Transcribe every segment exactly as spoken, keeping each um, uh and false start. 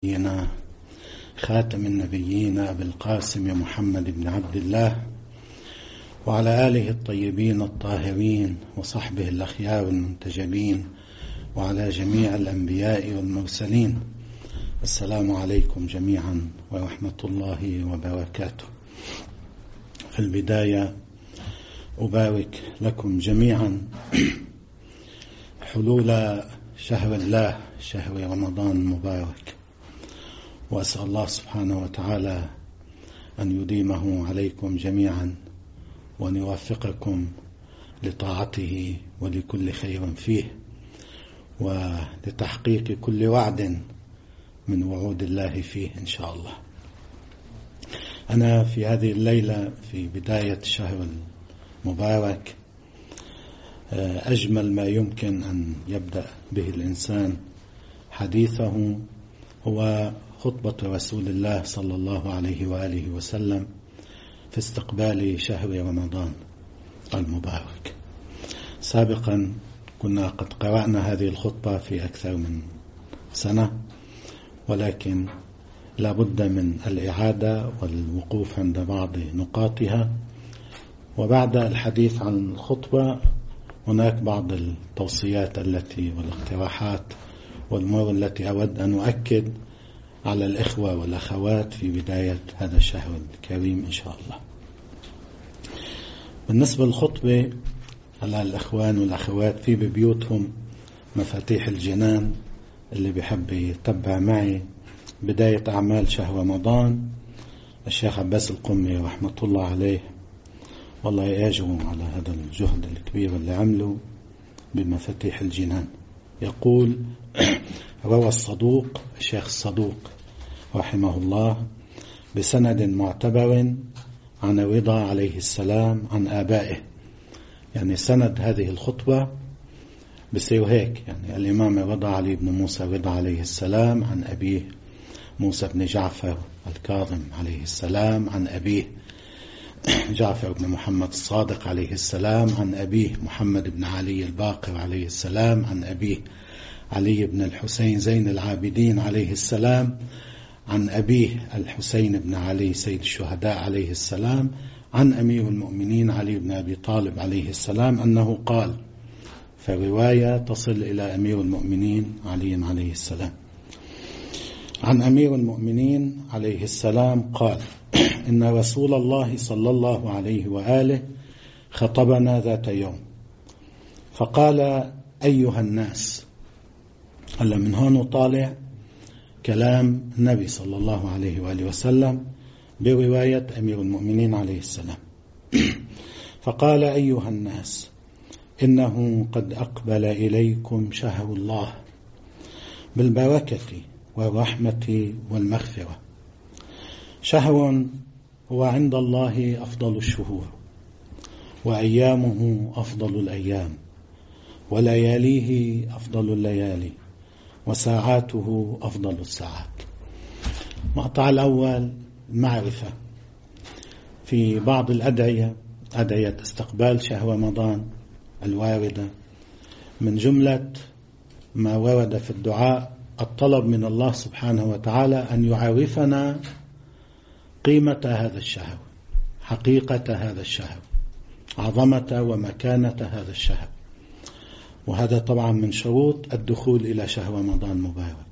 نبينا خاتم النبيين أبي القاسم محمد بن عبد الله وعلى آله الطيبين الطاهرين وصحبه الأخيار المنتجبين وعلى جميع الأنبياء والمرسلين. السلام عليكم جميعا ورحمة الله وبركاته. في البداية أبارك لكم جميعا حلول شهر الله، شهر رمضان المبارك، وأسأل الله سبحانه وتعالى أن يديمه عليكم جميعا وأن يوفقكم لطاعته ولكل خير فيه ولتحقيق كل وعد من وعود الله فيه إن شاء الله. أنا في هذه الليلة في بداية الشهر المبارك أجمل ما يمكن أن يبدأ به الإنسان حديثه هو خطبة رسول الله صلى الله عليه وآله وسلم في استقبال شهر رمضان المبارك. سابقا كنا قد قرأنا هذه الخطبة في أكثر من سنة، ولكن لا بد من الإعادة والوقوف عند بعض نقاطها. وبعد الحديث عن الخطبة هناك بعض التوصيات التي والاقتراحات والأمور التي أود أن أؤكد على الإخوة والأخوات في بداية هذا الشهر الكريم إن شاء الله. بالنسبة للخطبة على الإخوان والأخوات في ببيوتهم مفاتيح الجنان، اللي بيحب يتبع معي بداية أعمال شهر رمضان الشيخ عباس القمي رحمة الله عليه، والله يأجره على هذا الجهد الكبير اللي عمله بمفاتيح الجنان. يقول: روى الصدوق الشيخ الصدوق رحمه الله بسند معتبر عن رضا عليه السلام عن آبائه. يعني سند هذه الخطبة بصير هيك، يعني الإمام رضا علي بن موسى رضا عليه السلام عن أبيه موسى بن جعفر الكاظم عليه السلام عن أبيه جعفر بن محمد الصادق عليه السلام عن أبيه محمد بن علي الباقر عليه السلام عن أبيه علي بن الحسين زين العابدين عليه السلام عن أبيه الحسين بن علي سيد الشهداء عليه السلام عن أمير المؤمنين علي بن أبي طالب عليه السلام أنه قال، فرواية تصل إلى أمير المؤمنين علي عليه السلام. عن أمير المؤمنين عليه السلام قال: إن رسول الله صلى الله عليه وآله خطبنا ذات يوم فقال: أيها الناس. هلا من هون طالع كلام النبي صلى الله عليه وآله وسلم برواية أمير المؤمنين عليه السلام. فقال: أيها الناس، إنه قد أقبل إليكم شهر الله بالبركة والرحمة والمغفرة، شهر هو عند الله أفضل الشهور، وأيامه أفضل الأيام، ولياليه أفضل الليالي، وساعاته أفضل الساعات. مقطع الأول معرفة في بعض الأدعية، أدعية استقبال شهر رمضان الواردة، من جملة ما ورد في الدعاء الطلب من الله سبحانه وتعالى أن يعرفنا قيمة هذا الشهر، حقيقة هذا الشهر، عظمة ومكانة هذا الشهر. وهذا طبعا من شروط الدخول إلى شهر رمضان مبارك.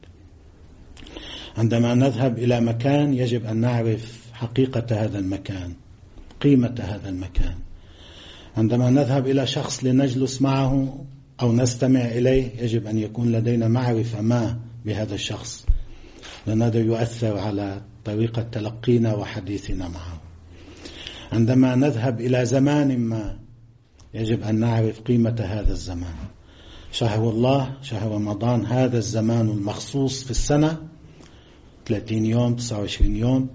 عندما نذهب إلى مكان يجب أن نعرف حقيقة هذا المكان، قيمة هذا المكان. عندما نذهب إلى شخص لنجلس معه أو نستمع إليه يجب أن يكون لدينا معرفة ما بهذا الشخص، لأن هذا يؤثر على طريقة تلقينا وحديثنا معه. عندما نذهب إلى زمان ما يجب أن نعرف قيمة هذا الزمان. شهر الله شهر رمضان هذا الزمان المخصوص في السنة، ثلاثين يوم تسعة وعشرين يوم.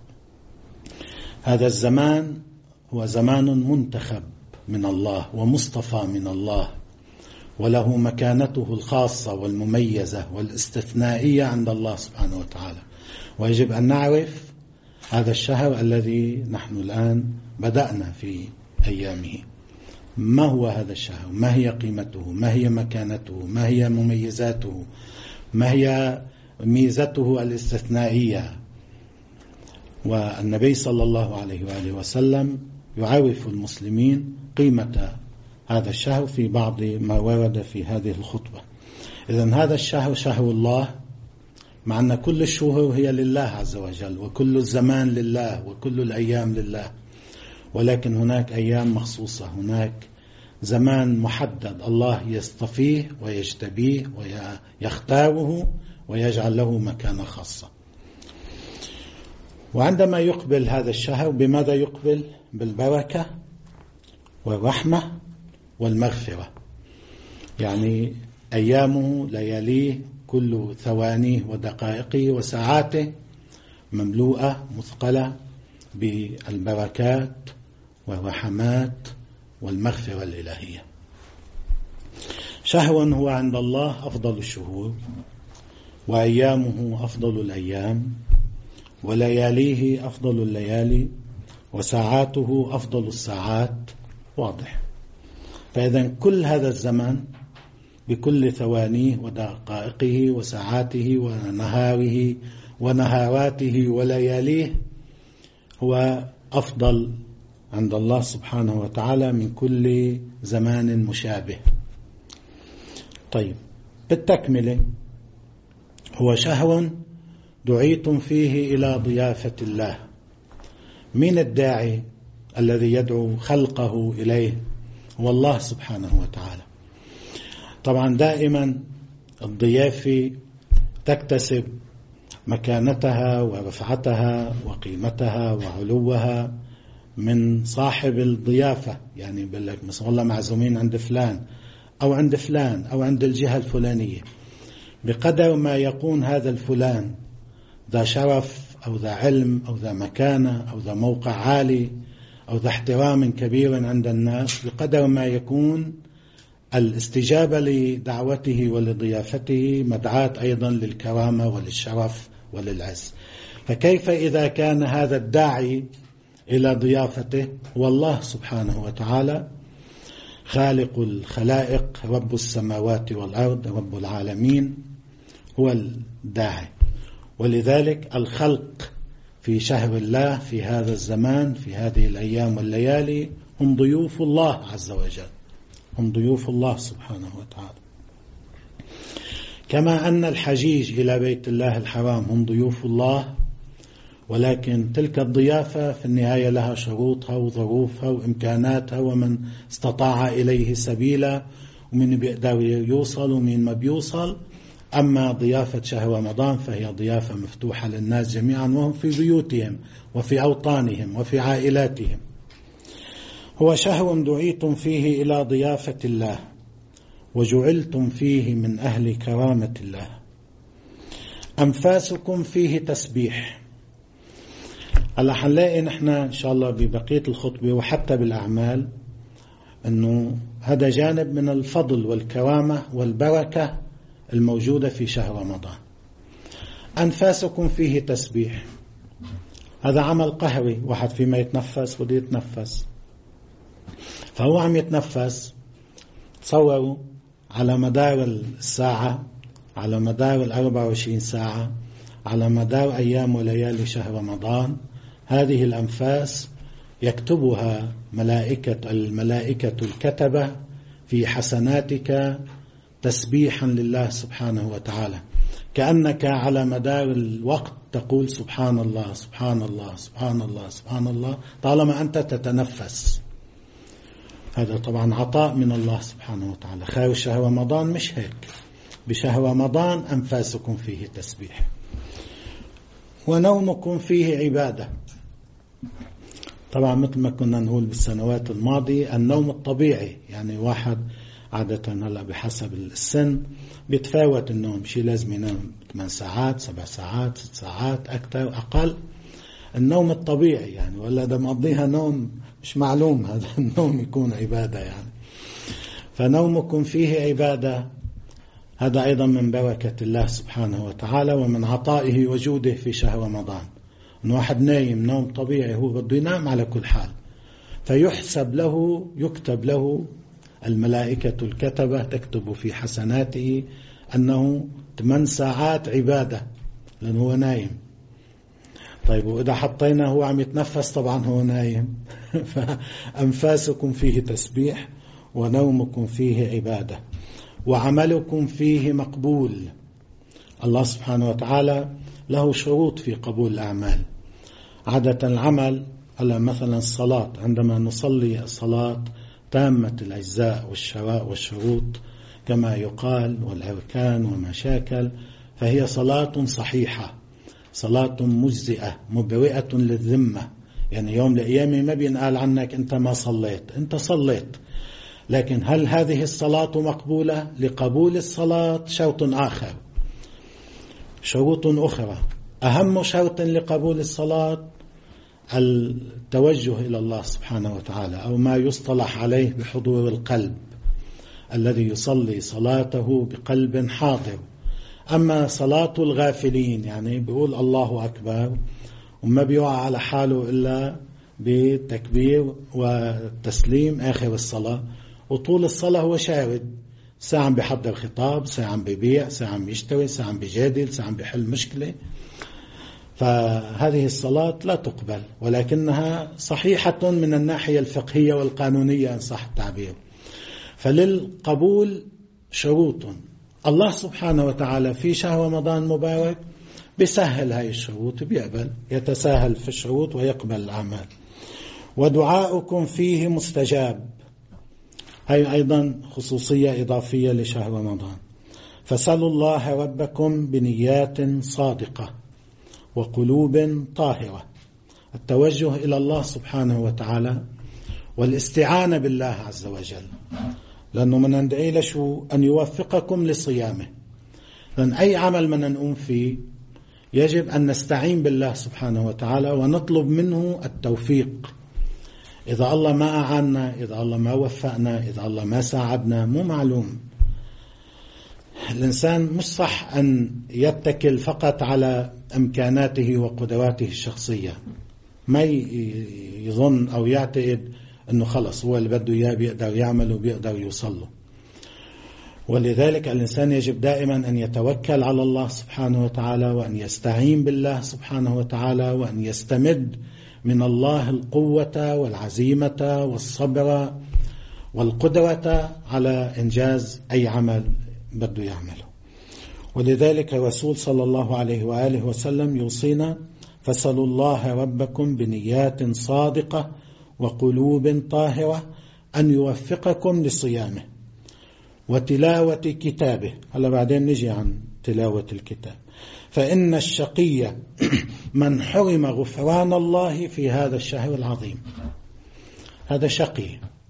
هذا الزمان هو زمان منتخب من الله ومصطفى من الله، وله مكانته الخاصة والمميزة والاستثنائية عند الله سبحانه وتعالى. ويجب أن نعرف هذا الشهر الذي نحن الآن بدأنا في أيامه، ما هو هذا الشهر، ما هي قيمته، ما هي مكانته، ما هي مميزاته، ما هي ميزته الاستثنائية. والنبي صلى الله عليه وآله وسلم يعرف المسلمين قيمة هذا الشهر في بعض ما ورد في هذه الخطبة. إذن هذا الشهر شهر الله، مع أن كل الشهور هي لله عز وجل، وكل الزمان لله، وكل الأيام لله، ولكن هناك أيام مخصوصة، هناك زمان محدد الله يصطفيه ويجتبيه ويختاره ويجعل له مكانة خاصة. وعندما يقبل هذا الشهر بماذا يقبل؟ بالبركة والرحمة والمغفرة، يعني أيامه لياليه كل ثوانيه ودقائقه وساعاته مملوءة مثقلة بالبركات والرحمات والمغفرة الإلهية. شهر هو عند الله أفضل الشهور، وأيامه أفضل الأيام، ولياليه أفضل الليالي، وساعاته أفضل الساعات. واضح. فإذا كل هذا الزمان بكل ثوانيه ودقائقه وساعاته ونهاره ونهاراته ولياليه هو أفضل عند الله سبحانه وتعالى من كل زمان مشابه. طيب، بالتكملة هو شهر دعيتم فيه إلى ضيافة الله. من الداعي الذي يدعو خلقه إليه؟ هو الله سبحانه وتعالى. طبعا دائما الضيافة تكتسب مكانتها ورفعتها وقيمتها وعلوها من صاحب الضيافة. يعني بقول لك مثلا والله معزومين عند فلان أو عند فلان أو عند الجهة الفلانية، بقدر ما يكون هذا الفلان ذا شرف أو ذا علم أو ذا مكانة أو ذا موقع عالي أو ذا احترام كبير عند الناس، بقدر ما يكون الاستجابة لدعوته ولضيافته مدعاة أيضا للكرامة وللشرف وللعز. فكيف إذا كان هذا الداعي إلى ضيافته والله سبحانه وتعالى خالق الخلائق، رب السماوات والأرض، رب العالمين، هو الداعي. ولذلك الخلق في شهر الله في هذا الزمان في هذه الأيام والليالي هم ضيوف الله عز وجل، هم ضيوف الله سبحانه وتعالى. كما أن الحجيج إلى بيت الله الحرام هم ضيوف الله، ولكن تلك الضيافة في النهاية لها شروطها وظروفها وإمكاناتها ومن استطاع إليه سبيلا ومن بيقدر يوصل ومن ما بيوصل. أما ضيافة شهر رمضان فهي ضيافة مفتوحة للناس جميعا وهم في بيوتهم وفي أوطانهم وفي عائلاتهم. هو شهر دعيتم فيه إلى ضيافة الله وجعلتم فيه من أهل كرامة الله. أنفاسكم فيه تسبيح. هلا حنلاقي نحن إن شاء الله ببقية الخطبة وحتى بالأعمال أنه هذا جانب من الفضل والكرامة والبركة الموجودة في شهر رمضان. أنفاسكم فيه تسبيح، هذا عمل قهري، واحد فيما يتنفس بده يتنفس، فهو عم يتنفس. تصوروا على مدار الساعة، على مدار الأربع وعشرين ساعة، على مدار أيام وليالي شهر رمضان، هذه الأنفاس يكتبها ملائكة الملائكة الكتبة في حسناتك تسبيحا لله سبحانه وتعالى، كأنك على مدار الوقت تقول سبحان الله سبحان الله سبحان الله سبحان الله طالما أنت تتنفس. هذا طبعا عطاء من الله سبحانه وتعالى. خير شهر رمضان مش هيك، بشهر رمضان أنفاسكم فيه تسبيح. ونومكم فيه عبادة. طبعا مثل ما كنا نقول بالسنوات الماضية النوم الطبيعي، يعني واحد عادة هلا بحسب السن بيتفاوت النوم، شيء لازم ينام ثمان ساعات سبع ساعات ست ساعات أكثر أقل. النوم الطبيعي يعني، ولا ده مقضيها نوم مش معلوم، هذا النوم يكون عبادة يعني. فنومكم فيه عبادة، هذا أيضا من بركة الله سبحانه وتعالى ومن عطائه وجوده في شهر رمضان. إن واحد نايم نوم طبيعي هو بده ينام على كل حال، فيحسب له يكتب له الملائكة الكتبة تكتب في حسناته أنه ثمان ساعات عبادة لأنه هو نايم. طيب وإذا حطينا هو عم يتنفس طبعا هو نايم. فأنفاسكم فيه تسبيح ونومكم فيه عبادة وعملكم فيه مقبول. الله سبحانه وتعالى له شروط في قبول الأعمال. عادة العمل على مثلا الصلاة، عندما نصلي الصلاة تامة الأجزاء والشراء والشروط كما يقال والأركان ومشاكل، فهي صلاة صحيحة، صلاة مجزئة مبرئة للذمة. يعني يوم الأيام ما بينقال عنك أنت ما صليت، أنت صليت. لكن هل هذه الصلاة مقبولة؟ لقبول الصلاة شرط آخر، شروط أخرى. أهم شرط لقبول الصلاة التوجه إلى الله سبحانه وتعالى، أو ما يصطلح عليه بحضور القلب، الذي يصلي صلاته بقلب حاضر. أما صلاة الغافلين يعني بيقول الله أكبر وما بيوعى على حاله إلا بتكبير وتسليم آخر الصلاة، وطول الصلاة هو شارد، ساعة عم بيحضر خطاب، ساعة عم بيبيع، ساعة عم بيشتري، ساعة عم بيجادل، ساعة عم بيحل مشكلة. فهذه الصلاة لا تقبل، ولكنها صحيحة من الناحية الفقهية والقانونية إن صح التعبير. فللقبول شروط. الله سبحانه وتعالى في شهر رمضان مبارك بيسهل هاي الشروط، بيقبل، يتساهل في الشروط ويقبل الأعمال. ودعاؤكم فيه مستجاب، هاي أيضا خصوصية إضافية لشهر رمضان. فسألوا الله ربكم بنيات صادقة وقلوب طاهرة. التوجه إلى الله سبحانه وتعالى والاستعانة بالله عز وجل، لأنه من ندعي لشو أن يوفقكم لصيامه. لأن أي عمل من نقوم فيه يجب أن نستعين بالله سبحانه وتعالى ونطلب منه التوفيق. إذا الله ما أعاننا، إذا الله ما وفقنا، إذا الله ما ساعدنا، مو معلوم. الإنسان مش صح أن يتكل فقط على إمكاناته وقدراته الشخصية، ما يظن أو يعتقد أنه خلص هو اللي بده إياه بيقدر يعمل وبيقدر يوصله. ولذلك الإنسان يجب دائما أن يتوكل على الله سبحانه وتعالى، وأن يستعين بالله سبحانه وتعالى، وأن يستمد من الله القوة والعزيمة والصبر والقدرة على إنجاز أي عمل بده يعمله. ولذلك الرسول صلى الله عليه وآله وسلم يوصينا: فسألوا الله ربكم بنيات صادقة وقلوب طاهرة أن يوفقكم لصيامه وتلاوة كتابه. هلا بعدين نجي عن تلاوة الكتاب. فإن الشقي من حرم غفران الله في هذا الشهر العظيم. هذا شقي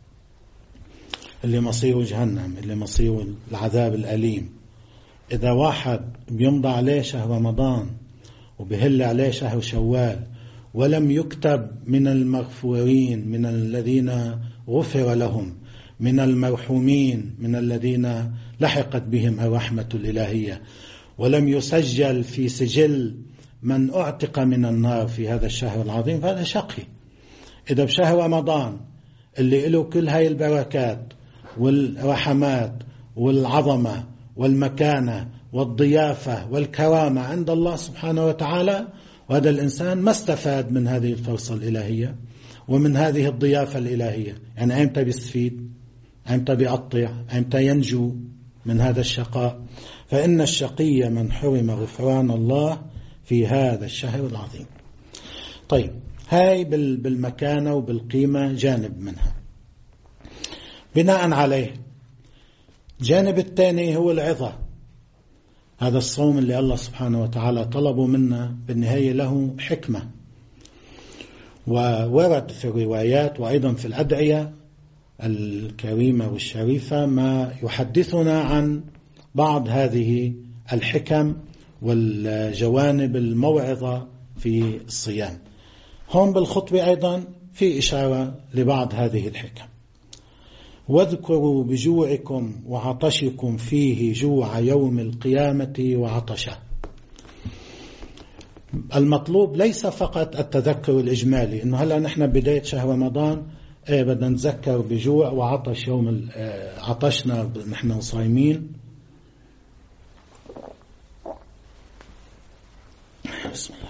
اللي مصيره جهنم، اللي مصيره العذاب الأليم. إذا واحد بيمضى عليه شهر رمضان وبهل عليه شهر شوال ولم يكتب من المغفورين، من الذين غفر لهم، من المرحومين، من الذين لحقت بهم الرحمة الإلهية، ولم يسجل في سجل من أعتق من النار في هذا الشهر العظيم، فهذا شقي. إذا بشهر رمضان اللي له كل هاي البركات والرحمات والعظمة والمكانة والضيافة والكرامة عند الله سبحانه وتعالى، وهذا الإنسان ما استفاد من هذه الفرصة الإلهية ومن هذه الضيافة الإلهية، يعني أيمتى بيستفيد؟ أيمتى بيقطع؟ أيمتى ينجو من هذا الشقاء؟ فإن الشقي من حرم غفران الله في هذا الشهر العظيم. طيب، هاي بالمكانة وبالقيمة جانب منها. بناء عليه جانب الثاني هو العظة. هذا الصوم اللي الله سبحانه وتعالى طلبه منا بالنهاية له حكمة، وورد في الروايات وأيضا في الأدعية الكريمة والشريفة ما يحدثنا عن بعض هذه الحكم والجوانب الموعظة في الصيام. هون بالخطبة أيضا في إشارة لبعض هذه الحكم. واذكروا بجوعكم وعطشكم فيه جوع يوم القيامة وعطشه. المطلوب ليس فقط التذكر الإجمالي إنه هلأ نحن بداية شهر رمضان إيه بدنا نتذكر بجوع وعطش يوم عطشنا نحن صايمين، بسم الله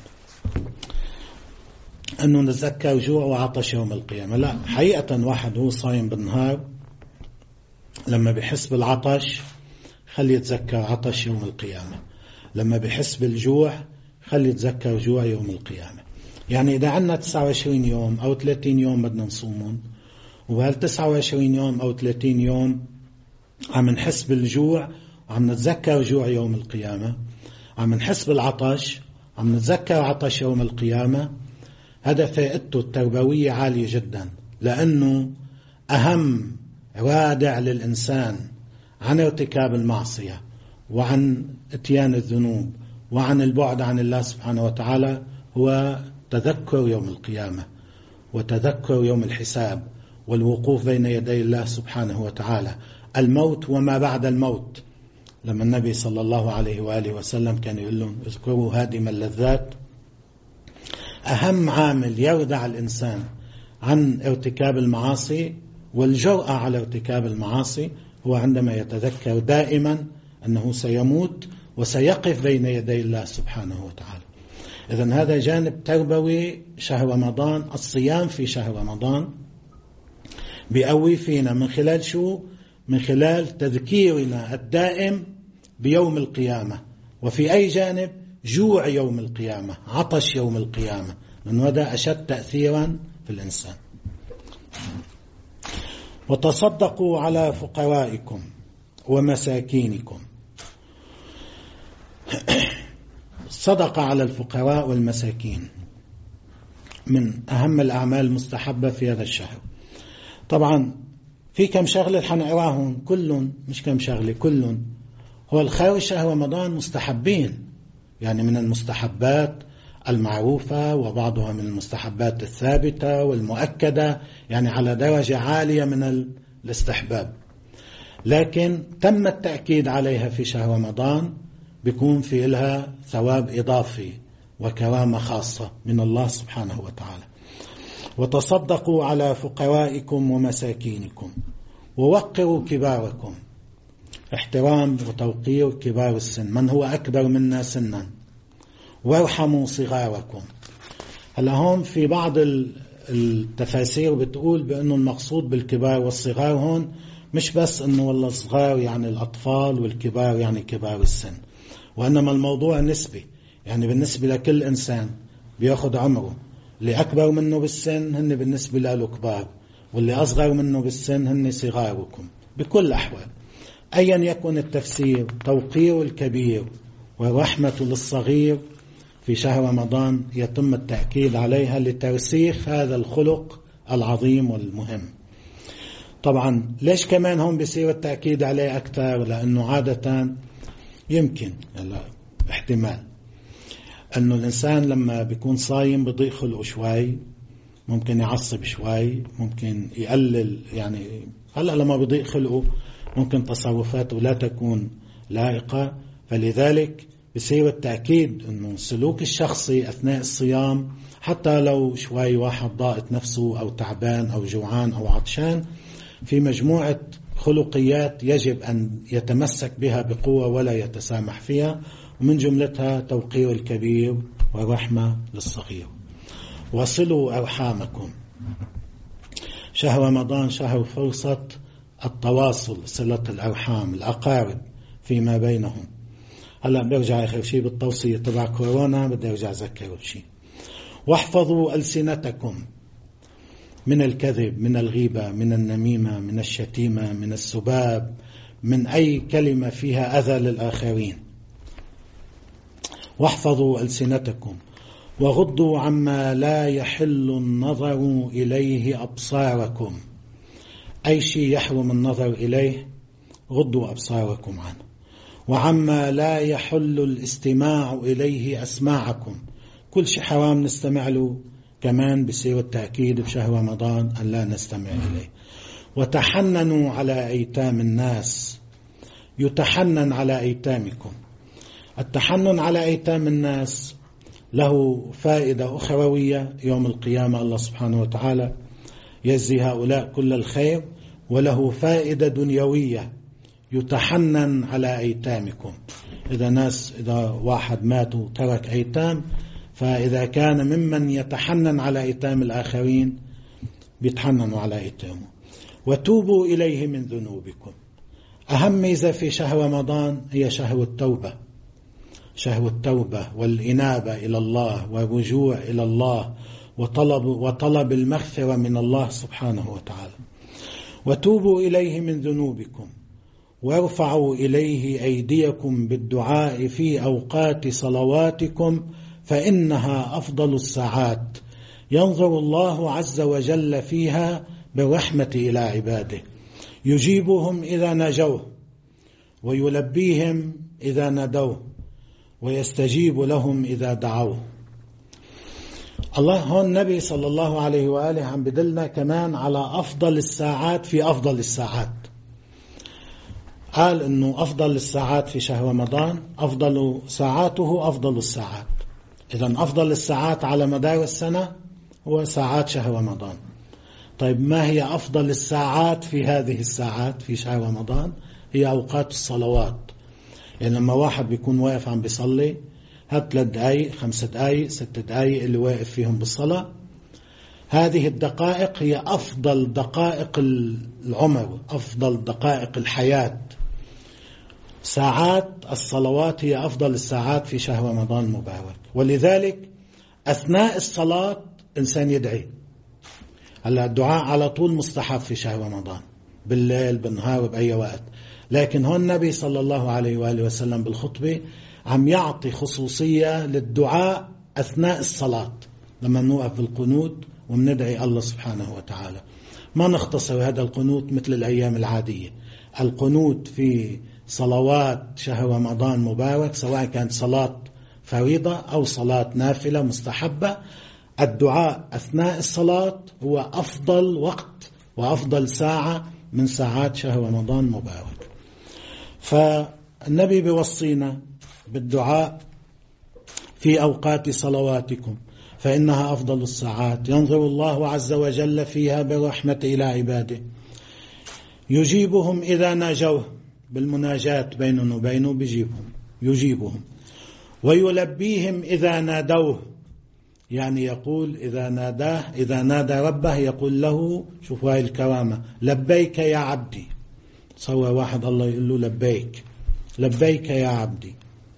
أنه نتذكر جوع وعطش يوم القيامة. لا، حقيقة واحد هو صايم بالنهار لما بيحس بالعطش خلي يتذكر عطش يوم القيامة، لما بيحس بالجوع خلي يتذكر جوع يوم القيامة. يعني إذا عنا تسعة وعشرين يوم أو ثلاثين يوم بدنا نصومون، وهال تسعة وعشرين يوم أو ثلاثين يوم عم نحس بالجوع وعم نتذكر جوع يوم القيامة، عم نحس بالعطش عم نتذكر عطش يوم القيامة، هذا فائدته التربوية عالية جدا، لأنه أهم رادع للإنسان عن ارتكاب المعصية وعن اتيان الذنوب وعن البعد عن الله سبحانه وتعالى هو تذكر يوم القيامة وتذكر يوم الحساب والوقوف بين يدي الله سبحانه وتعالى، الموت وما بعد الموت. لما النبي صلى الله عليه وآله وسلم كان يقول لهم اذكروا هادم اللذات، أهم عامل يردع الإنسان عن ارتكاب المعاصي والجرأة على ارتكاب المعاصي هو عندما يتذكر دائما أنه سيموت وسيقف بين يدي الله سبحانه وتعالى. إذن هذا جانب تربوي شهر رمضان، الصيام في شهر رمضان بيقوي فينا من خلال شو؟ من خلال تذكيرنا الدائم بيوم القيامة، وفي أي جانب؟ جوع يوم القيامة، عطش يوم القيامة، من هذا أشد تأثيرا في الإنسان. وتصدقوا على فقرائكم ومساكينكم. الصدقة على الفقراء والمساكين من أهم الأعمال المستحبة في هذا الشهر. طبعا في كم شغلة حنقراهم كلهم، مش كم شغلة كلهم، هو الخير شهر رمضان مستحبين، يعني من المستحبات المعروفة وبعضها من المستحبات الثابتة والمؤكدة، يعني على درجة عالية من الاستحباب، لكن تم التأكيد عليها في شهر رمضان بيكون في لها ثواب إضافي وكرامة خاصة من الله سبحانه وتعالى. وتصدقوا على فقرائكم ومساكينكم ووقروا كباركم، احترام وتوقير كبار السن، من هو أكبر منا سنا، وارحموا صغاركم. هلا هون في بعض التفاسير بتقول بأنه المقصود بالكبار والصغار هون مش بس أنه والله صغار يعني الأطفال والكبار يعني كبار السن، وإنما الموضوع نسبي، يعني بالنسبة لكل إنسان بيأخذ عمره، اللي أكبر منه بالسن هن بالنسبة له كبار، واللي أصغر منه بالسن هن صغاركم بكل الأحوال. أيا يكن التفسير، توقير الكبير ورحمة للصغير في شهر رمضان يتم التأكيد عليها لترسيخ هذا الخلق العظيم والمهم. طبعا ليش كمان هم بيصير التأكيد عليه أكثر؟ لأنه عادة يمكن احتمال أنه الإنسان لما بيكون صايم بضيق خلقه شوي، ممكن يعصب شوي، ممكن يقلل، يعني هلأ لما بضيق خلقه ممكن تصرفاته لا تكون لائقة، فلذلك بصير التأكيد أنه السلوك الشخصي أثناء الصيام حتى لو شوي واحد ضاقت نفسه أو تعبان أو جوعان أو عطشان، في مجموعة خلقيات يجب أن يتمسك بها بقوة ولا يتسامح فيها، ومن جملتها توقير الكبير والرحمة للصغير. وصلوا أرحامكم. شهر رمضان شهر فرصة التواصل، صلة الأرحام، الأقارب فيما بينهم. هلأ برجع آخر شيء بالتوصية تبع كورونا، بدي أرجع أذكر بشيء. واحفظوا ألسنتكم من الكذب، من الغيبة، من النميمة، من الشتيمة، من السباب، من أي كلمة فيها أذى للآخرين. واحفظوا ألسنتكم وغضوا عما لا يحل النظر إليه أبصاركم. أي شيء يحرم النظر إليه غضوا أبصاركم عنه. وعما لا يحل الاستماع إليه أسماعكم، كل شيء حرام نستمع له كمان بصير التأكيد بشهر رمضان أن لا نستمع إليه. وتحننوا على أيتام الناس، يتحنن على أيتامكم. التحنن على أيتام الناس له فائدة أخروية يوم القيامة، الله سبحانه وتعالى يجزي هؤلاء كل الخير، وله فائدة دنيوية، يتحنن على أيتامكم، إذا ناس إذا واحد مات وترك أيتام، فإذا كان ممن يتحنن على أيتام الآخرين بيتحننوا على أيتامه. وتوبوا إليه من ذنوبكم. أهم ميزة في شهر رمضان هي شهر التوبة، شهر التوبة والإنابة إلى الله والرجوع إلى الله وطلب, وطلب المغفرة من الله سبحانه وتعالى. وتوبوا إليه من ذنوبكم وارفعوا إليه أيديكم بالدعاء في أوقات صلواتكم فإنها أفضل الساعات، ينظر الله عز وجل فيها بالرحمة إلى عباده، يجيبهم إذا ناجوه ويلبيهم إذا نادوه ويستجيب لهم إذا دعوه. الله هون النبي صلى الله عليه وآله عم بدلنا كمان على أفضل الساعات في أفضل الساعات. قال إنه أفضل الساعات في شهر رمضان أفضل ساعاته أفضل الساعات. إذن أفضل الساعات على مدار السنة هو ساعات شهر رمضان. طيب ما هي أفضل الساعات في هذه الساعات في شهر رمضان؟ هي أوقات الصلوات. يعني لما واحد بيكون واقف عم بيصلي، هات ثلاث دقايق خمسة دقايق ست دقايق اللي واقف فيهم بالصلاة، هذه الدقائق هي أفضل دقائق العمر، أفضل دقائق الحياة. ساعات الصلوات هي أفضل الساعات في شهر رمضان المبارك. ولذلك أثناء الصلاة إنسان يدعي. هلا الدعاء على طول مستحب في شهر رمضان، بالليل بالنهار بأي وقت، لكن هون النبي صلى الله عليه وآله وسلم بالخطبة عم يعطي خصوصية للدعاء أثناء الصلاة، لما نوقف بالقنوت ومندعي الله سبحانه وتعالى. ما نختصر هذا القنوت مثل الأيام العادية. القنوت في صلوات شهر رمضان مبارك سواء كانت صلاة فريضة أو صلاة نافلة مستحبة، الدعاء أثناء الصلاة هو أفضل وقت وأفضل ساعة من ساعات شهر رمضان مبارك. فالنبي بيوصينا بالدعاء في أوقات صلواتكم فإنها أفضل الساعات، ينظر الله عز وجل فيها بالرحمة إلى عباده، يجيبهم إذا ناجوه، بالمناجات بينه وبينه بيجيبهم يجيبهم، ويلبيهم إذا نادوه، يعني يقول إذا ناداه إذا نادى ربه يقول له، شوف هاي الكرامة، لبيك يا عبدي. صور واحد الله يقول له لبيك لبيك يا عبدي.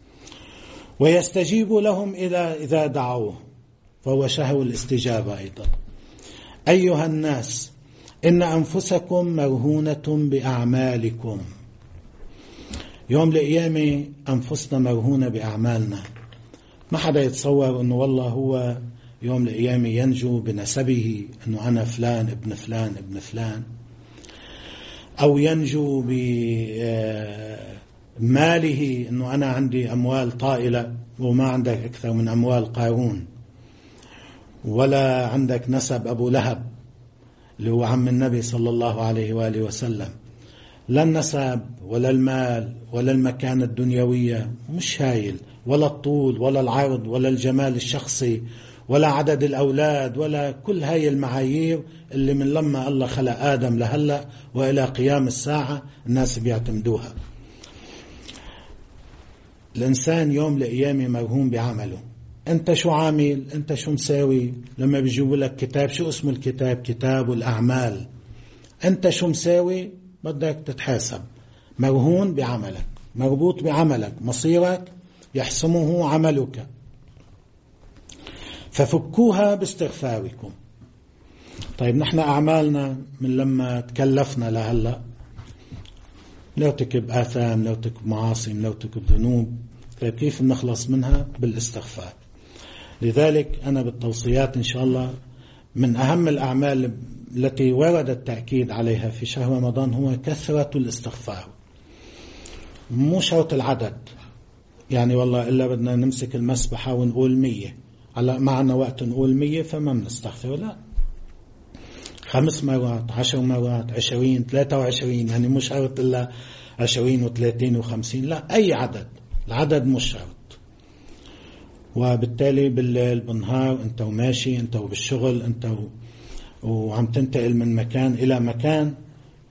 ويستجيب لهم إذا إذا دعوه، فهو شهر الاستجابة أيضا. أيها الناس إن أنفسكم مرهونة بأعمالكم. يوم القيامة أنفسنا مرهونة بأعمالنا. ما حدا يتصور أنه والله هو يوم القيامة ينجو بنسبه، أنه أنا فلان ابن فلان ابن فلان، أو ينجو بماله، أنه أنا عندي أموال طائلة وما عندك أكثر من أموال قارون، ولا عندك نسب أبو لهب اللي هو عم النبي صلى الله عليه وآله وسلم. لا النسب ولا المال ولا المكانة الدنيوية مش هايل، ولا الطول ولا العرض ولا الجمال الشخصي ولا عدد الأولاد ولا كل هاي المعايير اللي من لما الله خلق آدم لهلأ وإلى قيام الساعة الناس بيعتمدوها. الإنسان يوم القيامة مرهون بعمله. أنت شو عامل؟ أنت شو مساوي؟ لما بيجيبوا لك كتاب، شو اسم الكتاب؟ كتاب الأعمال. أنت شو مساوي؟ بدك تتحاسب. مرهون بعملك، مربوط بعملك، مصيرك يحسمه عملك، ففكوها باستغفاركم. طيب نحن أعمالنا من لما تكلفنا لهلأ لو تكب آثام، لو تكب معاصي، لو تكب ذنوب، طيب كيف نخلص منها؟ بالاستغفار. لذلك أنا بالتوصيات إن شاء الله من أهم الأعمال التي ورد التأكيد عليها في شهر رمضان هو كثرة الاستغفار. مو شرط العدد، يعني والله إلا بدنا نمسك المسبحة ونقول مية، على معنا وقت نقول مية فما بنستغفر، لا، خمس مرات، عشر مرات، عشرين، ثلاثة وعشرين، يعني مش شرط إلا عشرين وثلاثين وخمسين، لا، أي عدد، العدد مش شرط. وبالتالي بالليل بالنهار أنت وماشي، أنت وبالشغل، أنت وعم تنتقل من مكان إلى مكان،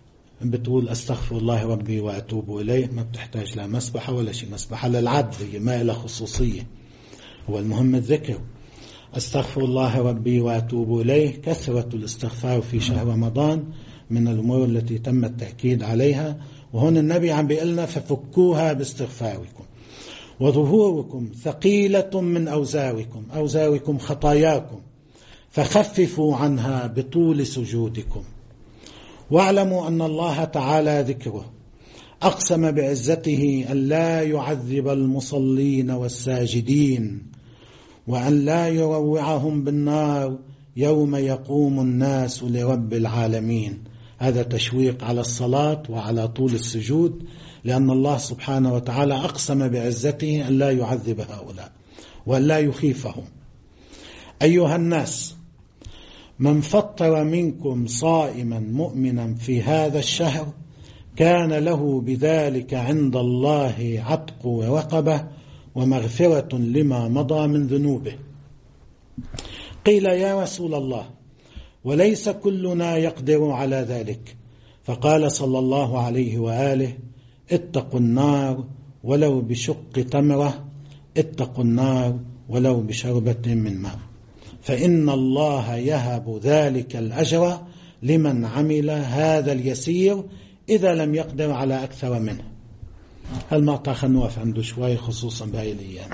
بتقول أستغفر الله ربي وأتوب إليه، ما بتحتاج لا مسبحة ولا شيء. مسبحة للعد، هي ما لها خصوصية، هو المهم الذكر. أستغفر الله ربي وأتوب إليه، كثرة الاستغفار في شهر رمضان من الأمور التي تم التأكيد عليها. وهون النبي عم بيقلنا ففكوها باستغفاركم. وظهوركم ثقيلة من أوزاركم، أوزاركم خطاياكم، فخففوا عنها بطول سجودكم. واعلموا أن الله تعالى ذكره أقسم بعزته أن لا يعذب المصلين والساجدين، وأن لا يروعهم بالنار يوم يقوم الناس لرب العالمين. هذا تشويق على الصلاة وعلى طول السجود، لأن الله سبحانه وتعالى أقسم بعزته أن لا يعذب هؤلاء وأن لا يخيفهم. أيها الناس، من فطر منكم صائما مؤمنا في هذا الشهر كان له بذلك عند الله عتق رقبة ومغفرة لما مضى من ذنوبه. قيل يا رسول الله، وليس كلنا يقدر على ذلك؟ فقال صلى الله عليه وآله: اتقوا النار ولو بشق تمرة، اتقوا النار ولو بشربة من ماء، فإن الله يهب ذلك الأجر لمن عمل هذا اليسير إذا لم يقدر على أكثر منه. هالمقطع خلنا نوقف عنده شوي، خصوصا بهاي الأيام.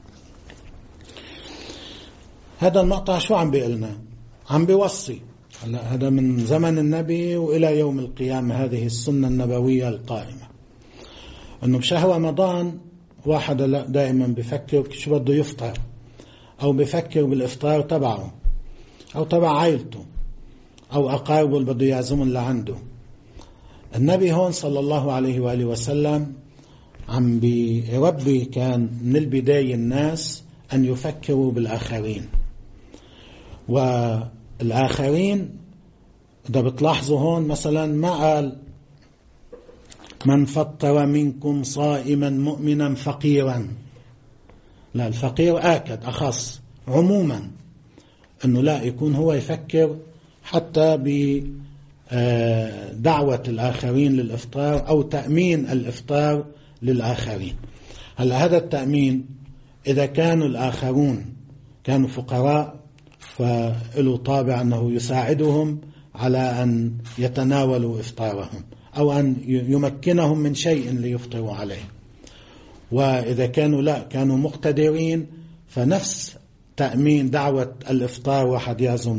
هذا المقطع شو عم بيقلنا؟ عم بيوصي. هذا من زمن النبي وإلى يوم القيامة، هذه السنة النبوية القائمة، أنه بشهر رمضان واحد دائما بفكر شو بده يفطر، أو بفكر بالإفطار تبعه أو تبع عائلته أو أقاربه اللي بده يعزمهم لعنده. النبي هون صلى الله عليه وآله وسلم عم بيربي كان من البداية الناس أن يفكروا بالآخرين. والآخرين إذا بتلاحظوا هون مثلا ما قال من فطر منكم صائما مؤمنا فقيرا، لا، الفقير آكد أخص عموما، أنه لا يكون هو يفكر حتى بدعوة الآخرين للإفطار أو تأمين الإفطار للآخرين. هلا هذا التأمين إذا كانوا الآخرون كانوا فقراء فله طابع أنه يساعدهم على أن يتناولوا إفطارهم أو أن يمكنهم من شيء ليفطروا عليه. وإذا كانوا لا كانوا مقتدرين فنفس تأمين دعوة الإفطار، واحد يعزم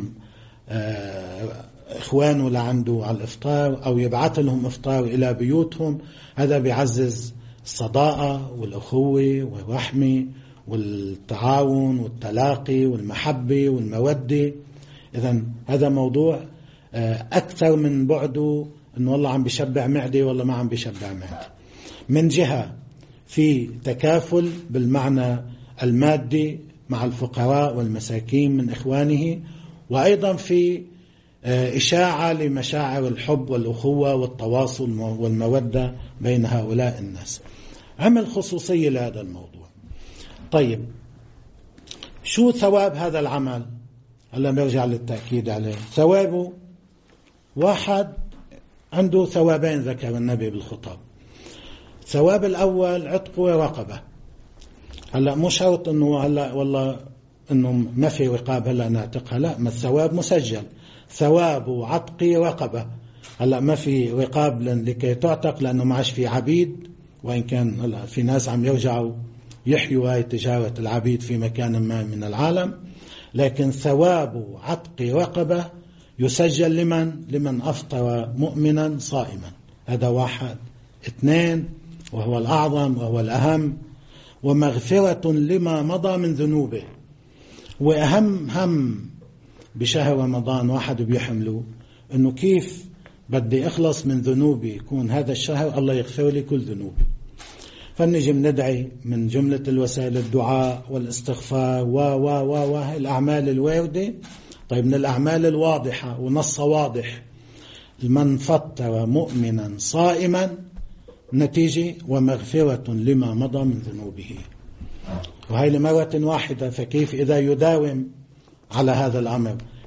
إخوانه لعنده على الإفطار أو يبعث لهم إفطار إلى بيوتهم، هذا بيعزز الصداقة والأخوة والرحمة والتعاون والتلاقي والمحبة والمودة. إذن هذا موضوع أكثر من بعده أنه والله عم بيشبع معدي والله ما عم بيشبع معدي. من جهة في تكافل بالمعنى المادي مع الفقراء والمساكين من إخوانه، وأيضا في إشاعة لمشاعر الحب والأخوة والتواصل والمودة بين هؤلاء الناس. عمل خصوصية لهذا الموضوع. طيب شو ثواب هذا العمل؟ هلا برجع للتأكيد عليه. ثوابه واحد عنده ثوابين ذكر النبي بالخطاب. ثواب الأول عتق رقبة. هلا مو شرط انه هلا والله انه ما في رقاب هلا نعتقها، لا، ما الثواب مسجل، ثواب عتق رقبة. هلا ما في رقاب لكي تعتق لانه ما عادش في عبيد، وان كان هلا في ناس عم يرجعوا يحيوا هاي تجارة العبيد في مكان ما من العالم، لكن ثواب عتق رقبة يسجل لمن لمن أفطر مؤمنا صائما. هذا واحد. اثنين وهو الأعظم وهو الأهم، ومغفرة لما مضى من ذنوبه. وأهم هم بشهر رمضان واحد بيحمله أنه كيف بدي أخلص من ذنوبي، يكون هذا الشهر الله يغفر لي كل ذنوبي. فنجي ندعي من جملة الوسائل الدعاء والاستغفار و و و و الأعمال الواردة. طيب من الأعمال الواضحة ونص واضح، من فطر مؤمنا صائما، نتيجة ومغفرة لما مضى من ذنوبه. وهي لمرة واحدة، فكيف إذا يداوم على هذا الأمر؟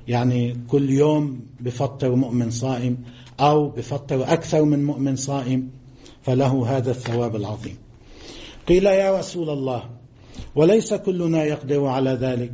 يعني كل يوم بفطر مؤمن صائم أو بفطر أكثر من مؤمن صائم فله هذا الثواب العظيم. قيل يا رسول الله وليس كلنا يقدر على ذلك؟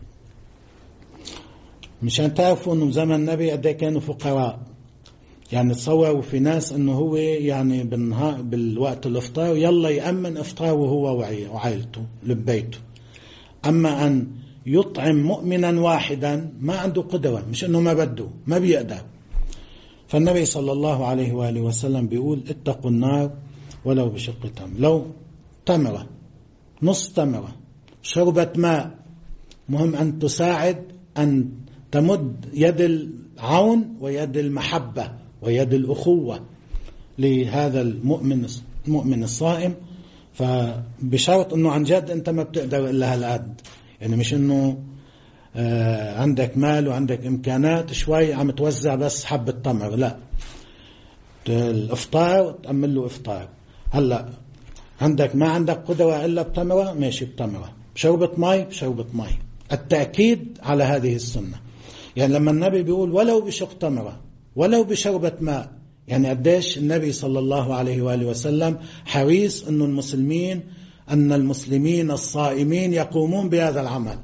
مشان تعرفوا أنه زمن النبي قد كانوا فقراء، يعني تصوروا في ناس أنه هو يعني بالنهار بالوقت الإفطار يلا يأمن إفطاره هو وعائلته لبيته، أما أن يطعم مؤمنا واحدا ما عنده قدرة، مش أنه ما بده ما بيقدر. فالنبي صلى الله عليه وآله وسلم بيقول اتقوا النار ولو بشق تمر، لو تمرة نص تمرة شربة ماء، مهم أن تساعد أن تمد يد العون ويد المحبة ويد الأخوة لهذا المؤمن المؤمن الصائم، فبشرط أنه عن جد أنت ما بتقدر إلا هالقد، يعني مش أنه آه عندك مال وعندك إمكانات شوي عم توزع بس حبة تمر، لا، الإفطار تأمل له إفطار. هلأ عندك ما عندك قدرة إلا بتمرة، ماشي بتمرة، بشربة ماء بشربة ماء، التأكيد على هذه السنة. يعني لما النبي بيقول ولو بشق تمرة ولو بشربة ماء، يعني قديش النبي صلى الله عليه وآله وسلم حريص أن المسلمين أن المسلمين الصائمين يقومون بهذا العمل،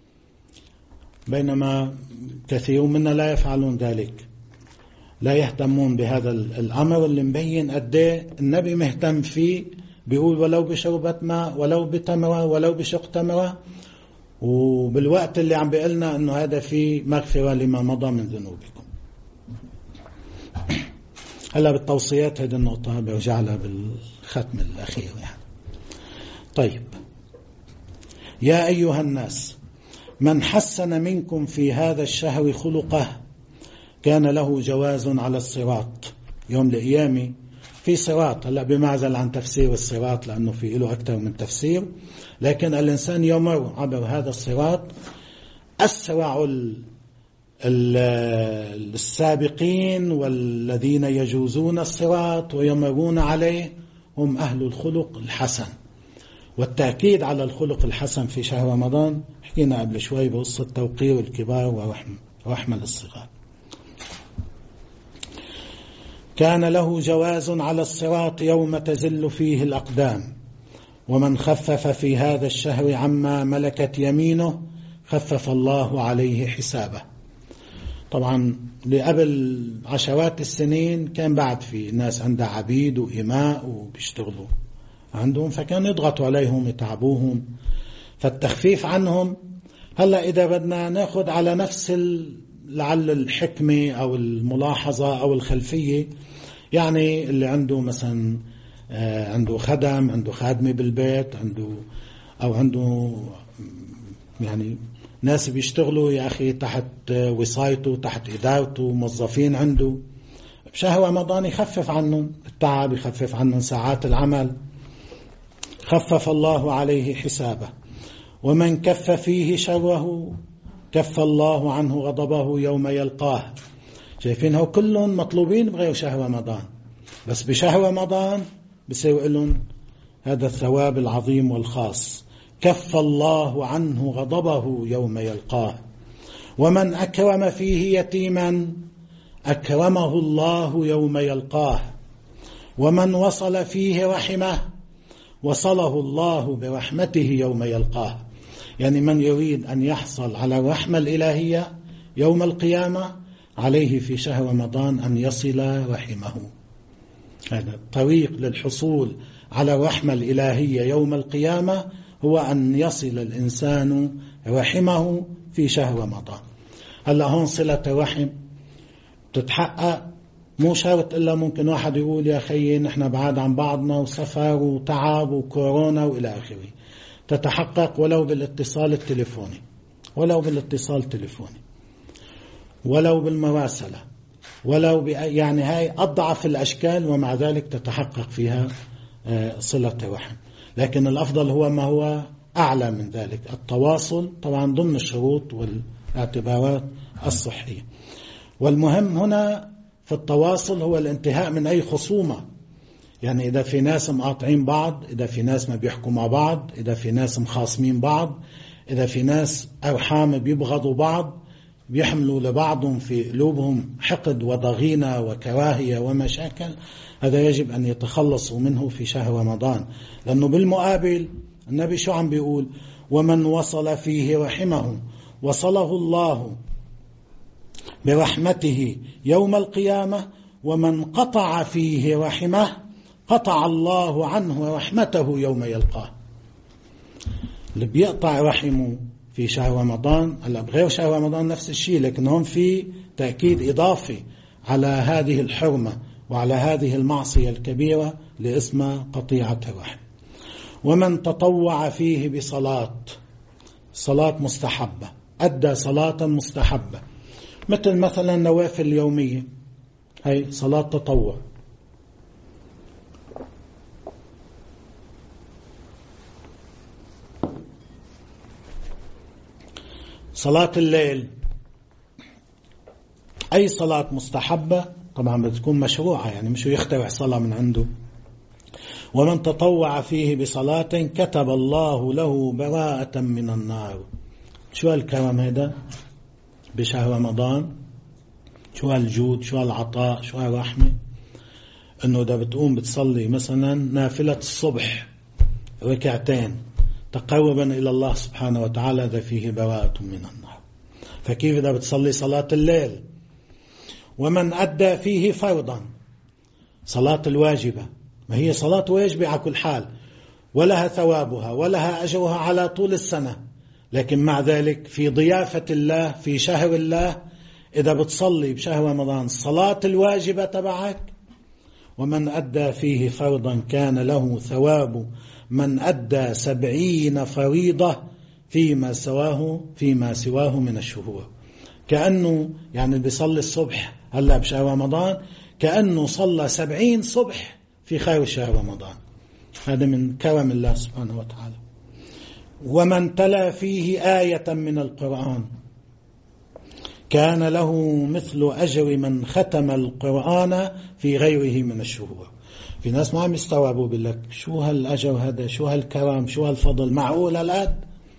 بينما كثير منا لا يفعلون ذلك، لا يهتمون بهذا الأمر اللي مبين قديه النبي مهتم فيه. بيقول ولو بشربة ماء ولو بتمرة ولو بشق تمرة، وبالوقت اللي عم بيقلنا أنه هذا فيه مغفرة لما مضى من ذنوبكم. هلا بالتوصيات هذه النقطة برجع لها بالختم الأخير يعني. طيب، يا أيها الناس من حسن منكم في هذا الشهر خلقه كان له جواز على الصراط يوم القيامة. في صراط، هلا بمعزل عن تفسير الصراط لأنه في له أكثر من تفسير، لكن الإنسان يمر عبر هذا الصراط أسرع السابقين والذين يجوزون الصراط ويمرون عليه هم أهل الخلق الحسن. والتأكيد على الخلق الحسن في شهر رمضان حكينا قبل شوي بقصة توقير الكبار ورحمة الصغار. كان له جواز على الصراط يوم تزل فيه الأقدام، ومن خفف في هذا الشهر عما ملكت يمينه خفف الله عليه حسابه. طبعا لقبل عشرات السنين كان بعد في ناس عندها عبيد وإماء وبيشتغلوا عندهم، فكان يضغطوا عليهم يتعبوهم، فالتخفيف عنهم. هلأ إذا بدنا ناخد على نفس لعل الحكمة أو الملاحظة أو الخلفية، يعني اللي عنده مثلا عنده خدم، عنده خادمة بالبيت، عنده أو عنده يعني ناس بيشتغلوا يا أخي تحت وصايته تحت إدارته، موظفين عنده، بشهر رمضان يخفف عنهم التعب، يخفف عنهم ساعات العمل، خفف الله عليه حسابه. ومن كف فيه شره كف الله عنه غضبه يوم يلقاه. شايفينه كلهم مطلوبين بغير شهر رمضان، بس بشهر رمضان بيسوي لهم هذا الثواب العظيم والخاص، كف الله عنه غضبه يوم يلقاه. ومن أكرم فيه يتيما أكرمه الله يوم يلقاه. ومن وصل فيه رحمه وصله الله برحمته يوم يلقاه. يعني من يريد أن يحصل على الرحمة الإلهية يوم القيامة عليه في شهر رمضان أن يصل رحمه. هذا الطريق للحصول على الرحمة الإلهية يوم القيامة، هو أن يصل الإنسان رحمه في شهر رمضان. هلأ هون صلة الرحم تتحقق مو شرط إلا ممكن واحد يقول يا خيي نحن بعاد عن بعضنا وسفر وتعب وكورونا وإلى آخره، تتحقق ولو بالاتصال التليفوني، ولو بالاتصال التليفوني، ولو بالمراسلة، ولو ب... يعني هاي أضعف الأشكال، ومع ذلك تتحقق فيها صلة الرحم. لكن الأفضل هو ما هو أعلى من ذلك، التواصل طبعا ضمن الشروط والاعتبارات الصحية. والمهم هنا في التواصل هو الانتهاء من أي خصومة، يعني إذا في ناس مقاطعين بعض، إذا في ناس ما بيحكوا مع بعض، إذا في ناس مخاصمين بعض، إذا في ناس أرحام بيبغضوا بعض، بيحملوا لبعضهم في قلوبهم حقد وضغينة وكراهية ومشاكل، هذا يجب أن يتخلصوا منه في شهر رمضان. لأنه بالمقابل النبي شو عم بيقول؟ ومن وصل فيه رحمه وصله الله برحمته يوم القيامة، ومن قطع فيه رحمه قطع الله عنه رحمته يوم يلقاه. اللي بيقطع رحمه في شهر رمضان، هلا بغير شهر رمضان نفس الشيء، لكن هم في تأكيد إضافي على هذه الحرمة وعلى هذه المعصية الكبيرة لاسم قطيعة الرحم. ومن تطوع فيه بصلاة، صلاة مستحبة، أدى صلاة مستحبة مثل مثلا نوافل اليومية، هي صلاة تطوع. صلاة الليل، أي صلاة مستحبة طبعا بتكون مشروعة، يعني مش يخترع صلاة من عنده. ومن تطوع فيه بصلاة كتب الله له براءة من النار. شو الكرم هذا بشهر رمضان؟ شو الجود، شو العطاء، شو الرحمة؟ انه ده بتقوم بتصلي مثلا نافلة الصبح ركعتين تقربا إلى الله سبحانه وتعالى، ذا فيه براءة من النار. فكيف إذا بتصلي صلاة الليل؟ ومن أدى فيه فرضا، صلاة الواجبة، ما هي صلاة واجبة على كل حال، ولها ثوابها ولها أجرها على طول السنة، لكن مع ذلك في ضيافة الله في شهر الله إذا بتصلي بشهر رمضان صلاة الواجبة تبعك، ومن أدى فيه فرضا كان له ثواب من أدى سبعين فريضة فيما سواه فيما سواه من الشهور. كأنه يعني بيصلي الصبح هلا بشهر رمضان كأنه صلى سبعين صبح في خير شهر رمضان. هذا من كرم الله سبحانه وتعالى. ومن تلا فيه آية من القرآن كان له مثل أجر من ختم القرآن في غيره من الشهور. في ناس ما عم يستوعبوا، بالله شو هالأجر هذا، شو هالكرم، شو هالفضل، معقول هالقد؟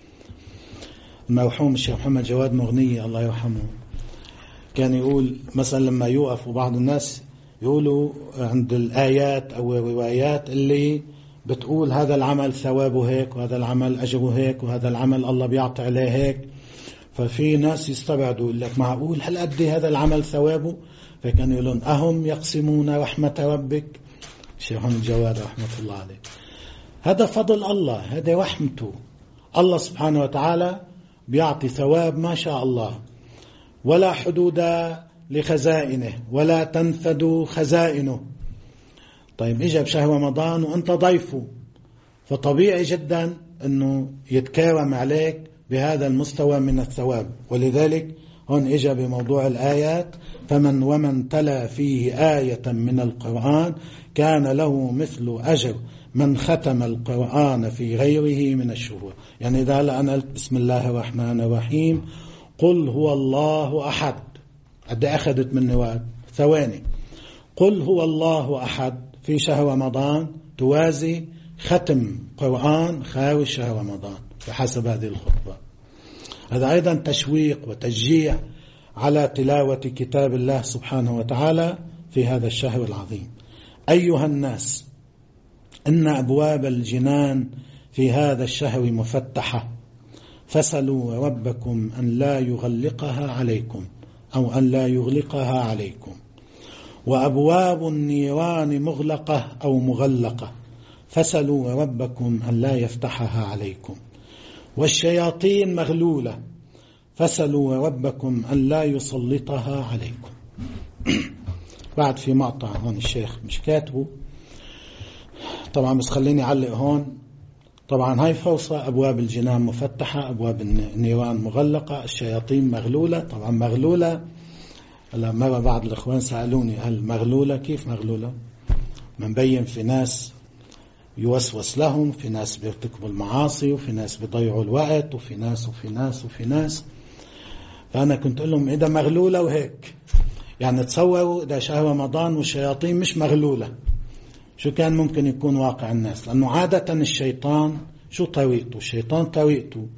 المرحوم الشيخ محمد جواد مغنية الله يرحمه كان يقول مثلا لما يوقف بعض الناس يقولوا عند الآيات أو الروايات اللي بتقول هذا العمل ثوابه هيك وهذا العمل أجره هيك وهذا العمل الله بيعطي عليه هيك، ففي ناس يستبعدوا يقول لك معقول هل قد هذا العمل ثوابه؟ فكانوا يقولون أهم يقسمون رحمة ربك. الشيخ محمد جواد رحمة الله عليه، هذا فضل الله، هذا رحمته. الله سبحانه وتعالى بيعطي ثواب ما شاء الله، ولا حدود لخزائنه ولا تنفد خزائنه. طيب إجا بشهر رمضان وأنت ضيفه، فطبيعي جدا أنه يتكرم عليك بهذا المستوى من الثواب. ولذلك هون إجا بموضوع الآيات، فمن ومن تلا فيه آية من القرآن كان له مثل أجر من ختم القرآن في غيره من الشهور. يعني إذا أنا قلت بسم الله الرحمن الرحيم قل هو الله أحد، قد أخذت مني وقت ثواني. قل هو الله أحد في شهر رمضان توازي ختم قرآن خارج شهر رمضان بحسب هذه الخطبة. هذا أيضا تشويق وتشجيع على تلاوة كتاب الله سبحانه وتعالى في هذا الشهر العظيم. أيها الناس، إن أبواب الجنان في هذا الشهر مفتحة، فسلوا ربكم أن لا يغلقها عليكم أو أن لا يغلقها عليكم، وأبواب النيران مغلقة أو مغلقة، فسلوا ربكم أن لا يفتحها عليكم، والشياطين مغلولة، فسلوا ربكم أن لا يسلطها عليكم. بعد في مقطع هون الشيخ مش كاتبه طبعا، بس خليني أعلق هون. طبعا هاي فرصة، أبواب الجنان مفتحة، أبواب النيران مغلقة، الشياطين مغلولة. طبعا مغلولة، هلا مرة بعض الإخوان سألوني هل مغلولة كيف مغلولة؟ منبين في ناس يوسوس لهم، في ناس بيرتكبوا المعاصي، وفي ناس بيضيعوا الوقت، وفي ناس وفي ناس وفي ناس. فأنا كنت أقول لهم إذا مغلولة وهيك، يعني تصوروا إذا شهر رمضان والشياطين مش مغلولة، شو كان ممكن يكون واقع الناس؟ لأنه عادة الشيطان شو طريقته؟ الشيطان طريقته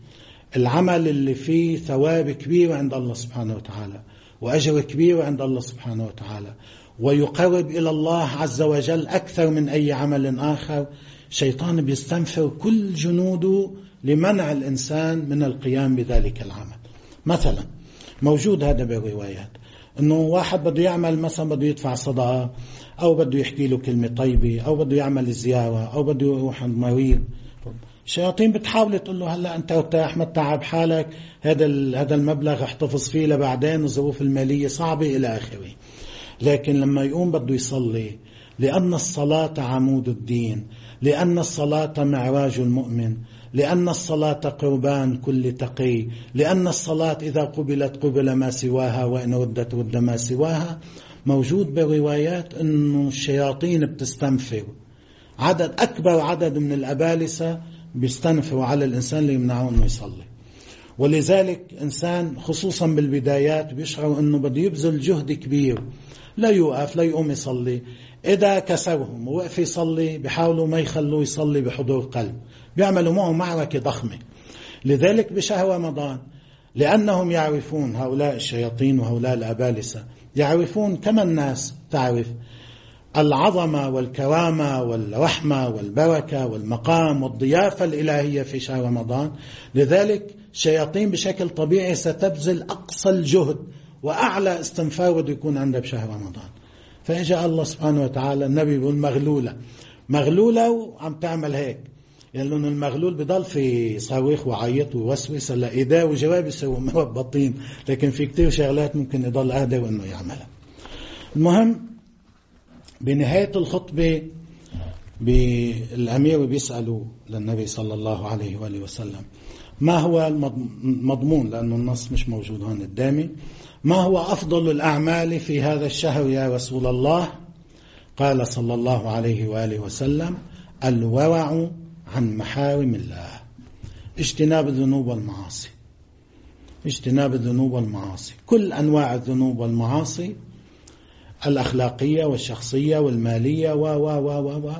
العمل اللي فيه ثواب كبير عند الله سبحانه وتعالى وأجر كبير عند الله سبحانه وتعالى ويقرب إلى الله عز وجل أكثر من أي عمل آخر، شيطان بيستنفر كل جنوده لمنع الإنسان من القيام بذلك العمل. مثلا موجود هذا بالروايات أنه واحد بده يعمل مثلا بده يدفع صدقة أو بده يحكي له كلمة طيبة أو بده يعمل زيارة أو بده يروح عند مريض. الشياطين بتحاول تقول له هلا أنت ارتاح ما تتعب حالك، هذا هذا المبلغ احتفظ فيه لبعدين، الظروف المالية صعبة إلى آخره. لكن لما يقوم بده يصلي، لأن الصلاة عمود الدين، لأن الصلاة معراج المؤمن، لأن الصلاة قربان كل تقي، لأن الصلاة إذا قبلت قبل ما سواها وإن ردت رد ما سواها. موجود بروايات أنه الشياطين بتستنفر، عدد أكبر عدد من الأبالسة بيستنفروا على الإنسان ليمنعه أنه يصلي. ولذلك إنسان خصوصا بالبدايات بيشعر أنه بده يبذل جهد كبير، لا يوقف لا يقوم يصلي. إذا كسرهم ووقف يصلي بيحاولوا ما يخلوه يصلي بحضور قلب، بيعملوا معه معركة ضخمة. لذلك بشهر رمضان لأنهم يعرفون، هؤلاء الشياطين وهؤلاء الأبالسة يعرفون كما الناس تعرف العظمة والكرامة والرحمة والبركة والمقام والضيافة الإلهية في شهر رمضان. لذلك الشياطين بشكل طبيعي ستبذل أقصى الجهد وأعلى استنفار بده يكون عنده بشهر رمضان. فإجا الله سبحانه وتعالى، النبي بيقول مغلولة مغلولة وعم تعمل هيك، يعني لأن المغلول بضل في صاروخ وعيط ووسوس هلا إيداه وجواب يسوي مربطين، لكن في كتير شغلات ممكن يضل قادر إنه يعملها. المهم بنهاية الخطبة بالأمير بيسألوا للنبي صلى الله عليه وآله وسلم ما هو المضمون، لأن النص مش موجود هون قدامي، ما هو أفضل الأعمال في هذا الشهر يا رسول الله؟ قال صلى الله عليه وآله وسلم الورع عن محارم الله، اجتناب الذنوب والمعاصي، اجتناب الذنوب والمعاصي، كل أنواع الذنوب والمعاصي الأخلاقية والشخصية والمالية و و و و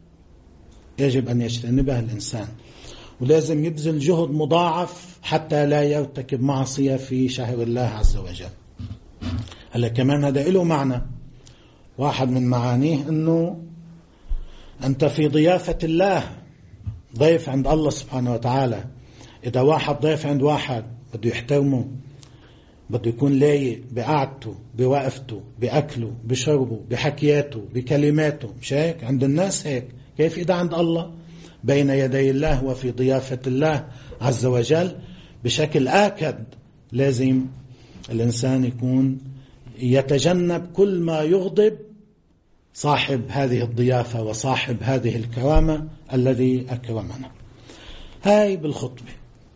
يجب أن يجتنبها الإنسان، ولازم يبذل جهد مضاعف حتى لا يرتكب معصية في شهر الله عز وجل. هلا كمان هذا له معنى، واحد من معانيه أنه أنت في ضيافة الله، ضيف عند الله سبحانه وتعالى. إذا واحد ضيف عند واحد بده يحترمه، بده يكون لايق بقعدته بوقفته بأكله بشربه بحكياته بكلماته، مش هيك عند الناس هيك؟ كيف إذا عند الله بين يدي الله وفي ضيافة الله عز وجل؟ بشكل آكد لازم الإنسان يكون يتجنب كل ما يغضب صاحب هذه الضيافة وصاحب هذه الكرامة الذي أكرمنا. هاي بالخطبة.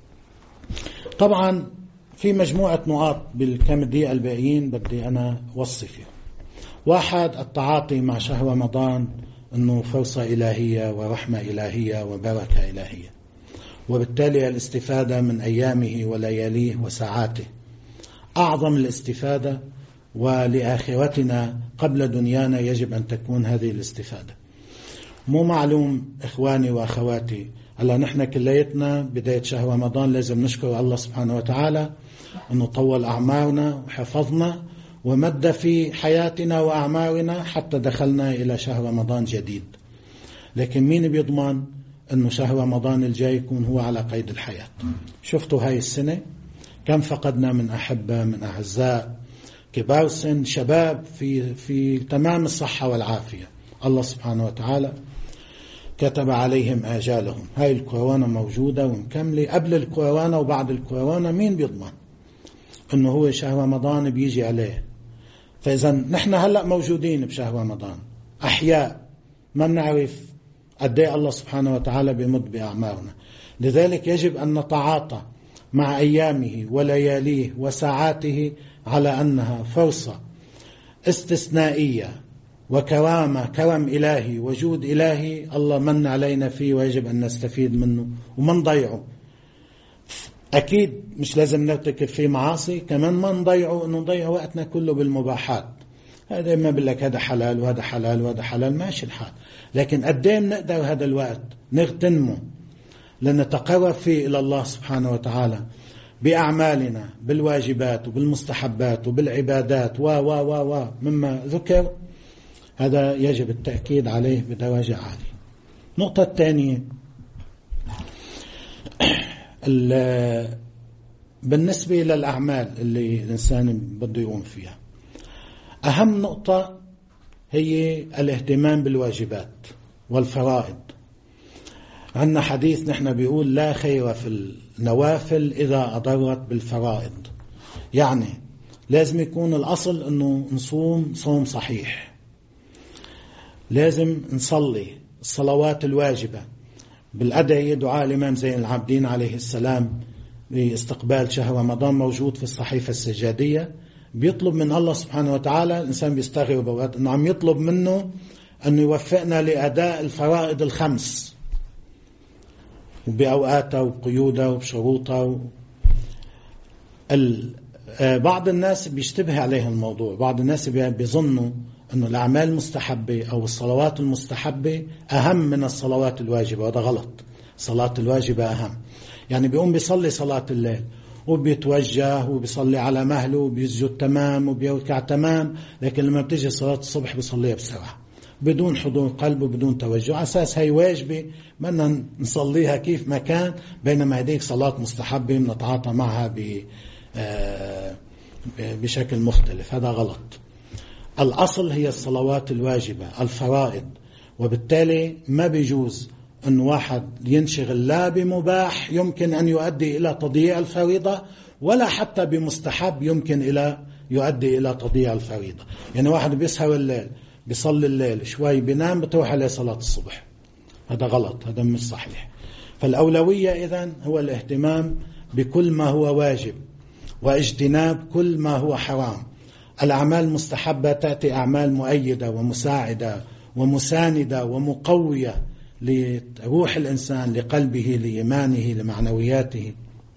طبعا في مجموعة نقاط بالكم دقيقة الباقيين بدي أنا وصي فيها. واحد، التعاطي مع شهر رمضان أنه فرصة إلهية ورحمة إلهية وبركة إلهية، وبالتالي الاستفادة من أيامه ولياليه وساعاته أعظم الاستفادة، ولآخرتنا قبل دنيانا يجب أن تكون هذه الاستفادة. مو معلوم إخواني وأخواتي، هلا نحن كليتنا بداية شهر رمضان لازم نشكر الله سبحانه وتعالى أنه طول أعمارنا وحفظنا ومد في حياتنا وأعمارنا حتى دخلنا إلى شهر رمضان جديد. لكن مين بيضمن أنه شهر رمضان الجاي يكون هو على قيد الحياة؟ شفتوا هاي السنة كم فقدنا من أحبة، من أعزاء، كبار سن، شباب في في تمام الصحة والعافية. الله سبحانه وتعالى كتب عليهم آجالهم. هاي الكورونا موجودة ومكملة، قبل الكورونا وبعد الكورونا. مين بيضمن أنه هو شهر رمضان بيجي عليه؟ فإذا نحن هلأ موجودين بشهر رمضان أحياء، ما بنعرف قد ايه الله سبحانه وتعالى بيمد بأعمارنا. لذلك يجب أن نتعاطى مع أيامه ولياليه وساعاته على أنها فرصة استثنائية وكرامة، كرم إلهي وجود إلهي الله من علينا فيه، ويجب أن نستفيد منه وما نضيعه. أكيد مش لازم نرتكب فيه معاصي، كمان ما نضيعه إنه نضيع وقتنا كله بالمباحات. هذا ما بقول هذا حلال وهذا حلال وهذا حلال، ماشي الحال، لكن قدام نقدر هذا الوقت نغتنمه لنتقرب فيه إلى الله سبحانه وتعالى بأعمالنا بالواجبات وبالمستحبات وبالعبادات و و و و مما ذكر، هذا يجب التأكيد عليه بدرجة عالية. النقطة الثانية بالنسبة للأعمال اللي الإنسان بده يقوم فيها، أهم نقطة هي الاهتمام بالواجبات والفرائض. عندنا حديث نحن بيقول لا خير في النوافل إذا أضرت بالفرائض، يعني لازم يكون الأصل أنه نصوم صوم صحيح، لازم نصلي الصلوات الواجبة بالأدعية. دعاء الإمام زين العابدين عليه السلام باستقبال شهر رمضان موجود في الصحيفة السجادية، بيطلب من الله سبحانه وتعالى، الإنسان بيستغرب أوقات أنه عم يطلب منه أن يوفقنا لأداء الفرائض الخمس وبأوقاتها وبقيودها وبشروطها. بعض الناس بيشتبه عليه الموضوع، بعض الناس بيظنوا أنه الأعمال المستحبة أو الصلوات المستحبة أهم من الصلوات الواجبة، وهذا غلط. الصلاة الواجبة أهم، يعني بيقوم بيصلي صلاة الليل وبيتوجه وبيصلي على مهله وبيسجد تمام وبيركع تمام، لكن لما بتيجي صلاة الصبح بيصليها بسرعة بدون حضور قلب وبدون توجه. أساس هي واجبة بدنا نصليها كيف ما كان، بينما هذيك صلاة مستحبة بنتعاطى معها بشكل مختلف. هذا غلط. الأصل هي الصلوات الواجبة الفرائض، وبالتالي ما بيجوز أن واحد ينشغل لا بمباح يمكن أن يؤدي إلى تضييع الفريضة، ولا حتى بمستحب يمكن إلى يؤدي إلى تضييع الفريضة. يعني واحد بيسهر الليل بيصلي الليل شوي بينام بتروح عليه صلاة الصبح، هذا غلط، هذا مش صحيح. فالأولوية إذن هو الاهتمام بكل ما هو واجب واجتناب كل ما هو حرام. الأعمال المستحبة تأتي أعمال مؤيدة ومساعدة ومساندة ومقوية لروح الإنسان، لقلبه، لإيمانه، لمعنوياته.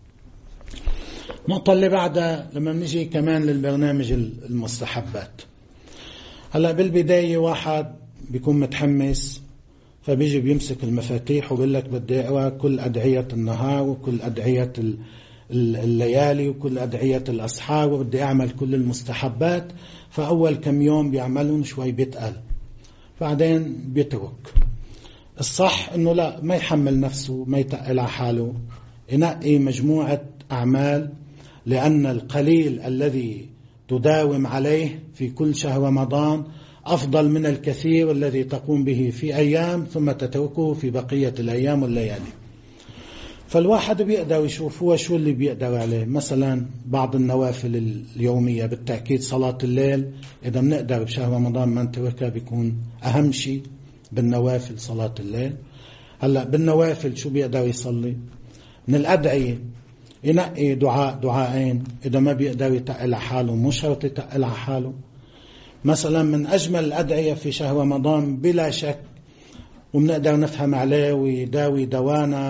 النقطة اللي بعدها لما نجي كمان للبرنامج المستحبات، هلأ بالبداية واحد بيكون متحمس فبيجي بيمسك المفاتيح وبيقول لك بدي أقرأ كل أدعية النهار وكل أدعية الليالي وكل أدعية الأسحار وبدي أعمل كل المستحبات. فأول كم يوم بيعملون شوي بيتقل، بعدين بيترك. الصح إنه لا، ما يحمل نفسه، ما يتقل على حاله، ينقي مجموعة أعمال، لأن القليل الذي تداوم عليه في كل شهر رمضان أفضل من الكثير الذي تقوم به في أيام ثم تتركه في بقية الأيام والليالي. فالواحد بيقدر يشوف هو شو اللي بيقدر عليه. مثلا بعض النوافل اليومية بالتأكيد صلاة الليل، إذا بنقدر بشهر رمضان ما نتركها بيكون أهم شيء بالنوافل صلاة الليل. هلأ بالنوافل شو بيقدر يصلي من الأدعية؟ ينقي دعاء دعاءين، إذا ما بيقدر يتقل على حاله مو شرط يتقل على حاله. مثلا من أجمل الأدعية في شهر رمضان بلا شك وبنقدر نفهم عليه ويداوي دوانا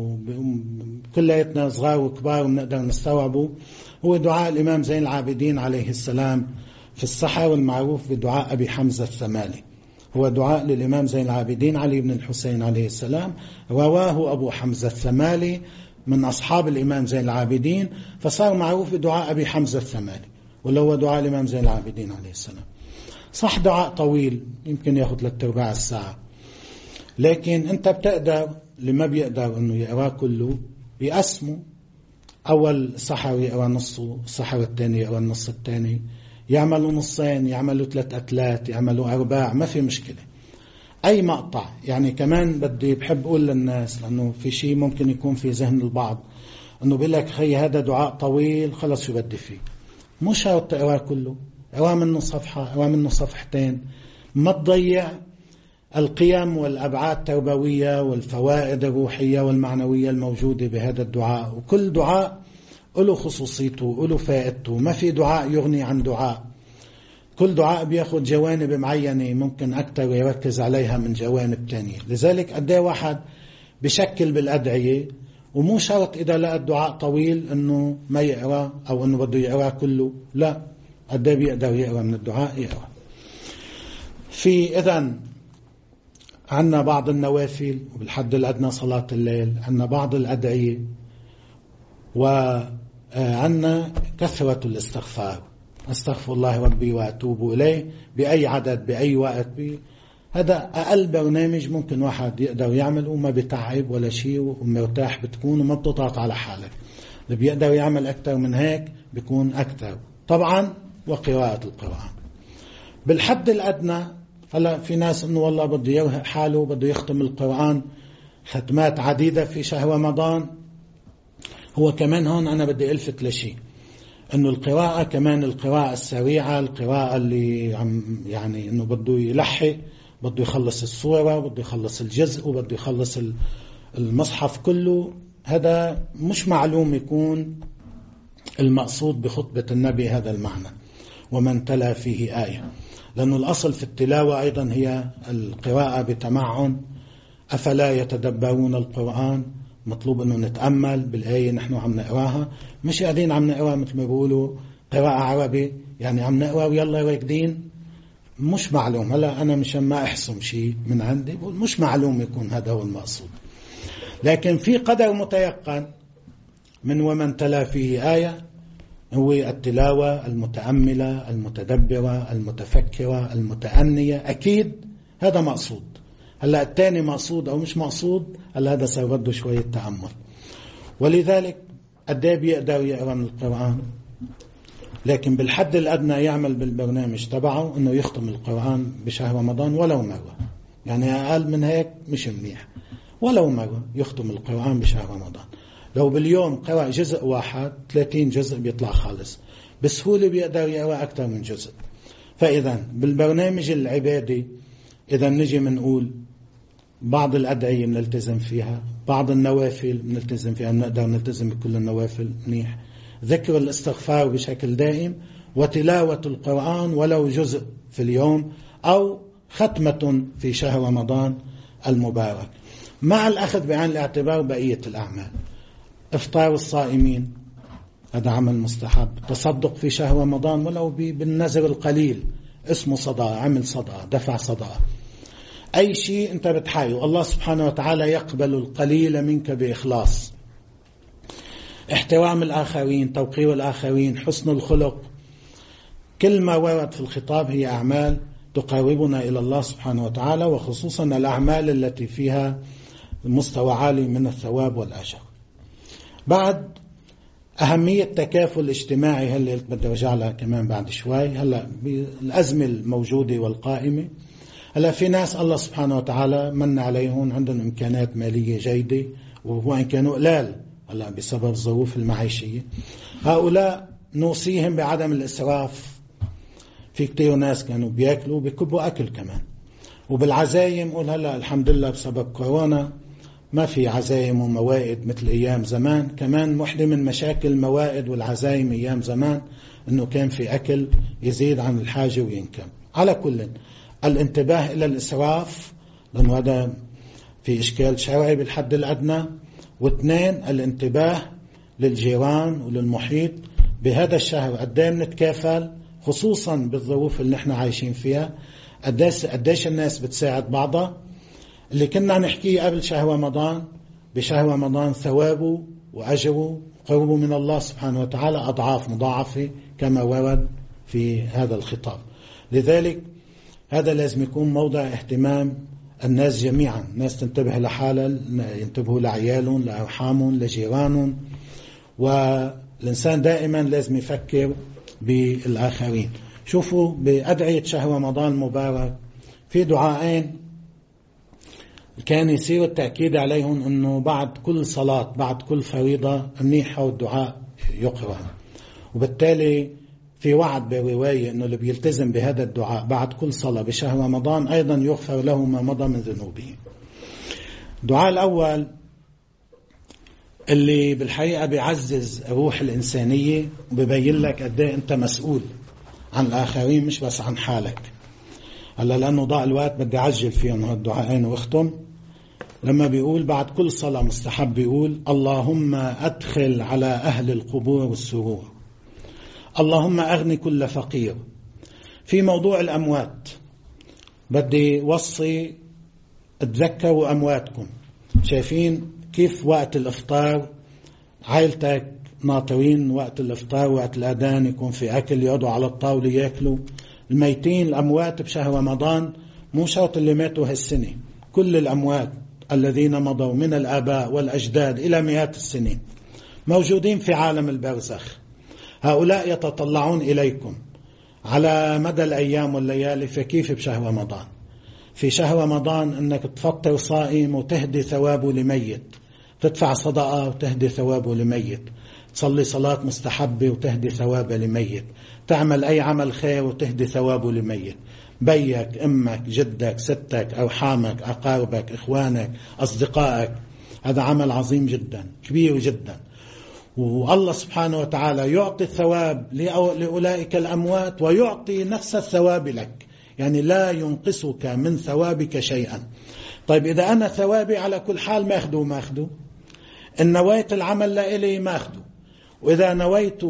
وكليتنا صغار وكبار وبنقدر نستوعبه، هو دعاء الإمام زين العابدين عليه السلام في السحر والمعروف بدعاء أبي حمزة الثمالي. هو دعاء للإمام زين العابدين علي بن الحسين عليه السلام، رواه أبو حمزة الثمالي من أصحاب الإمام زين العابدين، فصار معروف بدعاء أبي حمزة الثمالي، ولا هو دعاء الإمام زين العابدين عليه السلام. صح دعاء طويل يمكن ياخذ للتربع الساعة، لكن أنت بتقدر لما بيقدر أنه يقرأ كله بيقسمه، أول سحر يقرأ نصه، السحر الثاني يقرأ النص الثاني، يعملوا نصين، يعملوا ثلاث أتلات، يعملوا أرباع، ما في مشكلة. أي مقطع يعني كمان بدي بحب أقول للناس، لأنه في شيء ممكن يكون في ذهن البعض أنه بيقول لك خي هذا دعاء طويل خلص شو بدي فيه. مو شرط تقرأ كله، اقرأ منه صفحة، اقرأ منه صفحتين، ما تضيع القيم والأبعاد التربوية والفوائد الروحية والمعنوية الموجودة بهذا الدعاء. وكل دعاء له خصوصيته، له فائدته، ما في دعاء يغني عن دعاء. كل دعاء بياخد جوانب معينة ممكن أكتر يركز عليها من جوانب تانية. لذلك قديه واحد بشكل بالأدعية، ومو شرط إذا لقى الدعاء طويل أنه ما يقرأ أو أنه بده يقرأ كله، لا، قديه بيقدر يقرأ من الدعاء يقرأ. في إذن عنا بعض النوافل، وبالحد الأدنى صلاة الليل، عنا بعض الأدعية، وعنا كثرة الاستغفار، أستغفر الله ربي وأتوب إليه بأي عدد بأي وقت بي. هذا أقل برنامج ممكن واحد يقدر يعمله وما بتعب ولا شيء ومرتاح بتكون وما بتضغط على حالك. اللي بيقدر يعمل أكثر من هيك بيكون أكثر طبعا. وقراءة القرآن بالحد الأدنى. هلا في ناس إنه والله بده يوهق حاله بده يختم القرآن ختمات عديدة في شهر رمضان. هو كمان هون أنا بدي ألفت لشيء، إنه القراءة كمان القراءة السريعة، القراءة اللي عم يعني إنه بده يلحق، بده يخلص السورة، بده يخلص الجزء، وبده يخلص المصحف كله. هذا مش معلوم يكون المقصود بخطبة النبي هذا المعنى، ومن تلا فيه آية، لأنه الأصل في التلاوة أيضا هي القراءة بتمعن. أفلا يتدبرون القرآن، مطلوب أنه نتأمل بالآية نحن عم نقراها، مش قاعدين عم نقرأ مثل ما بيقولوا قراءة عربي، يعني عم نقرأ ويلا راكدين. مش معلوم. هلا أنا مشان ما أحسم شيء من عندي بقول مش معلوم يكون هذا هو المقصود، لكن في قدر متيقن من ومن تلا فيه آية هو التلاوة المتأملة المتدبرة المتفكرة المتأنية. أكيد هذا مقصود. هلا الثاني مقصود أو مش مقصود، هلا هذا سيرده شوية تأمل. ولذلك قديه بيقدر يقرأ من القرآن، لكن بالحد الأدنى يعمل بالبرنامج تبعه أنه يختم القرآن بشهر رمضان ولو مرة. يعني أقل من هيك مش منيح، ولو مرة يختم القرآن بشهر رمضان. لو باليوم قرأ جزء واحد ثلاثين جزء بيطلع خالص بسهولة، بيقدر يقرأ أكثر من جزء. فإذا بالبرنامج العبادي إذا نجي منقول بعض الأدعية بنلتزم فيها، بعض النوافل بنلتزم فيها، بنقدر نلتزم بكل النوافل منيح، ذكر الاستغفار بشكل دائم، وتلاوة القرآن ولو جزء في اليوم أو ختمة في شهر رمضان المبارك، مع الأخذ بعين الاعتبار بقية الأعمال. إفطار الصائمين هذا عمل مستحب، تصدق في شهر رمضان ولو بالنذر القليل اسمه صدقة، عمل صدقة، دفع صدقة. أي شيء أنت بتحاول الله سبحانه وتعالى يقبل القليل منك بإخلاص. احترام الآخرين، توقير الآخرين، حسن الخلق، كل ما ورد في الخطاب هي أعمال تقربنا إلى الله سبحانه وتعالى، وخصوصا الأعمال التي فيها مستوى عالي من الثواب والأجر. بعد أهمية تكافل الاجتماعي اللي بدي أرجع لها كمان بعد شوي. هلا بالأزمة الموجودة والقائمة، هلا في ناس الله سبحانه وتعالى من عليهم عندهم إمكانات مالية جيدة وإن كانوا قلال هلا بسبب الظروف المعيشية. هؤلاء نوصيهم بعدم الإسراف. في كتير ناس كانوا بياكلوا بيكبوا أكل كمان. وبالعزايم قول هلا الحمد لله بسبب كورونا ما في عزايم وموائد مثل أيام زمان. كمان واحدة من مشاكل الموائد والعزايم أيام زمان أنه كان في أكل يزيد عن الحاجة وينكم. على كل الانتباه إلى الإسراف، لأنه هذا في إشكال شرعي بالحد الأدنى. واثنين الانتباه للجيران وللمحيط بهذا الشهر. قدام نتكافل خصوصا بالظروف اللي نحن عايشين فيها، قديش قديش الناس بتساعد بعضها. اللي كنا نحكيه قبل شهر رمضان، بشهر رمضان ثوابه وأجره قربه من الله سبحانه وتعالى أضعاف مضاعفة كما ورد في هذا الخطاب. لذلك هذا لازم يكون موضع اهتمام الناس جميعا. الناس تنتبه لحالها، ينتبهوا لعيالهم، لأرحامهم، لجيرانهم، والإنسان دائما لازم يفكر بالآخرين. شوفوا بأدعية شهر رمضان المبارك في دعائين كان يصير التأكيد عليهم أنه بعد كل صلاة بعد كل فريضة منيحة والدعاء يقرأ. وبالتالي في وعد برواية أنه اللي بيلتزم بهذا الدعاء بعد كل صلاة بشهر رمضان أيضا يغفر له ما مضى من ذنوبه. الدعاء الأول اللي بالحقيقة بيعزز الروح الإنسانية وبيبين لك قد ايه أنت مسؤول عن الآخرين مش بس عن حالك. هلا لأنه ضاع الوقت بدي أعجل فيهم هالدعائين واختم. لما بيقول بعد كل صلاة مستحب بيقول اللهم أدخل على أهل القبور والسرور، اللهم أغني كل فقير. في موضوع الأموات بدي وصي تذكروا أمواتكم. شايفين كيف وقت الإفطار عائلتك ناطرين وقت الإفطار، وقت الأذان يكون في أكل، يقعدوا على الطاولة يأكلوا. الميتين الأموات بشهر رمضان مو شرط اللي ماتوا هالسنة، كل الأموات الذين مضوا من الآباء والأجداد إلى مئات السنين موجودين في عالم البرزخ، هؤلاء يتطلعون إليكم على مدى الأيام والليالي. فكيف بشهر رمضان؟ في شهر رمضان أنك تفطر صائم وتهدي ثوابه لميت، تدفع صدقة وتهدي ثوابه لميت، تصلي صلاة مستحبة وتهدي ثوابه لميت، تعمل أي عمل خير وتهدي ثوابه لميت. بيك، أمك، جدك، ستك، أرحامك، أقاربك، إخوانك، أصدقائك. هذا عمل عظيم جدا، كبير جدا. والله سبحانه وتعالى يعطي الثواب لأولئك الأموات ويعطي نفس الثواب لك، يعني لا ينقصك من ثوابك شيئا. طيب إذا أنا ثوابي على كل حال ما أخذه ما أخذه، إن نويت العمل لإلي ما أخذه، وإذا نويت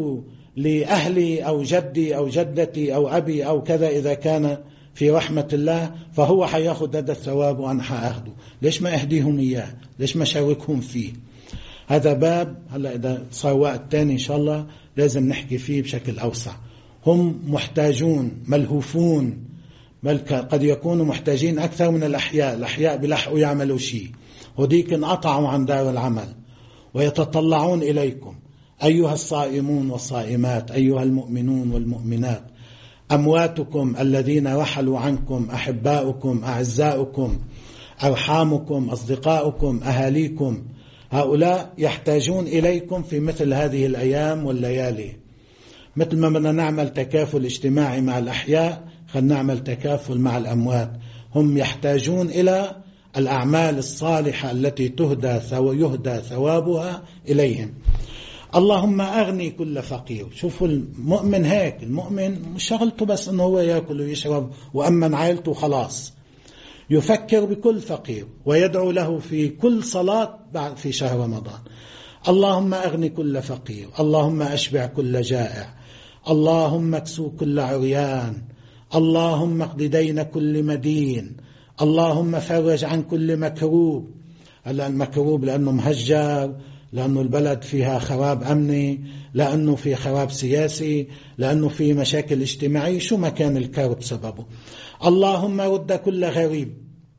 لأهلي أو جدي أو جدتي أو أبي أو كذا إذا كان في رحمة الله فهو حياخذ هذا الثواب وأنا حأخذه. ليش ما أهديهم إياه؟ ليش ما شاركهم فيه؟ هذا باب هلا إذا صار وقت تاني إن شاء الله لازم نحكي فيه بشكل أوسع. هم محتاجون ملهوفون، بل قد يكونوا محتاجين أكثر من الأحياء. الأحياء بلحقوا يعملوا شيء، وديك انقطعوا عن دار العمل ويتطلعون إليكم أيها الصائمون والصائمات، أيها المؤمنون والمؤمنات. أمواتكم الذين رحلوا عنكم، أحباؤكم، أعزاؤكم، أرحامكم، أصدقاؤكم، أهاليكم، هؤلاء يحتاجون إليكم في مثل هذه الأيام والليالي. مثل ما بدنا نعمل تكافل اجتماعي مع الأحياء، خلينا نعمل تكافل مع الأموات. هم يحتاجون إلى الأعمال الصالحة التي تهدى ويهدى ثوابها إليهم. اللهم أغني كل فقير. شوفوا المؤمن هيك، المؤمن مش شغلته بس أنه هو يأكل ويشرب وأمن عائلته خلاص، يفكر بكل فقير ويدعو له في كل صلاة بعد في شهر رمضان. اللهم أغني كل فقير، اللهم أشبع كل جائع، اللهم اكسو كل عريان، اللهم اقض دين كل مدين، اللهم فرج عن كل مكروب. هلا المكروب لأنه مهجر، لأنه البلد فيها خراب أمني، لأنه في خراب سياسي، لأنه في مشاكل اجتماعية، شو ما كان الكرب سببه. اللهم رد كل غريب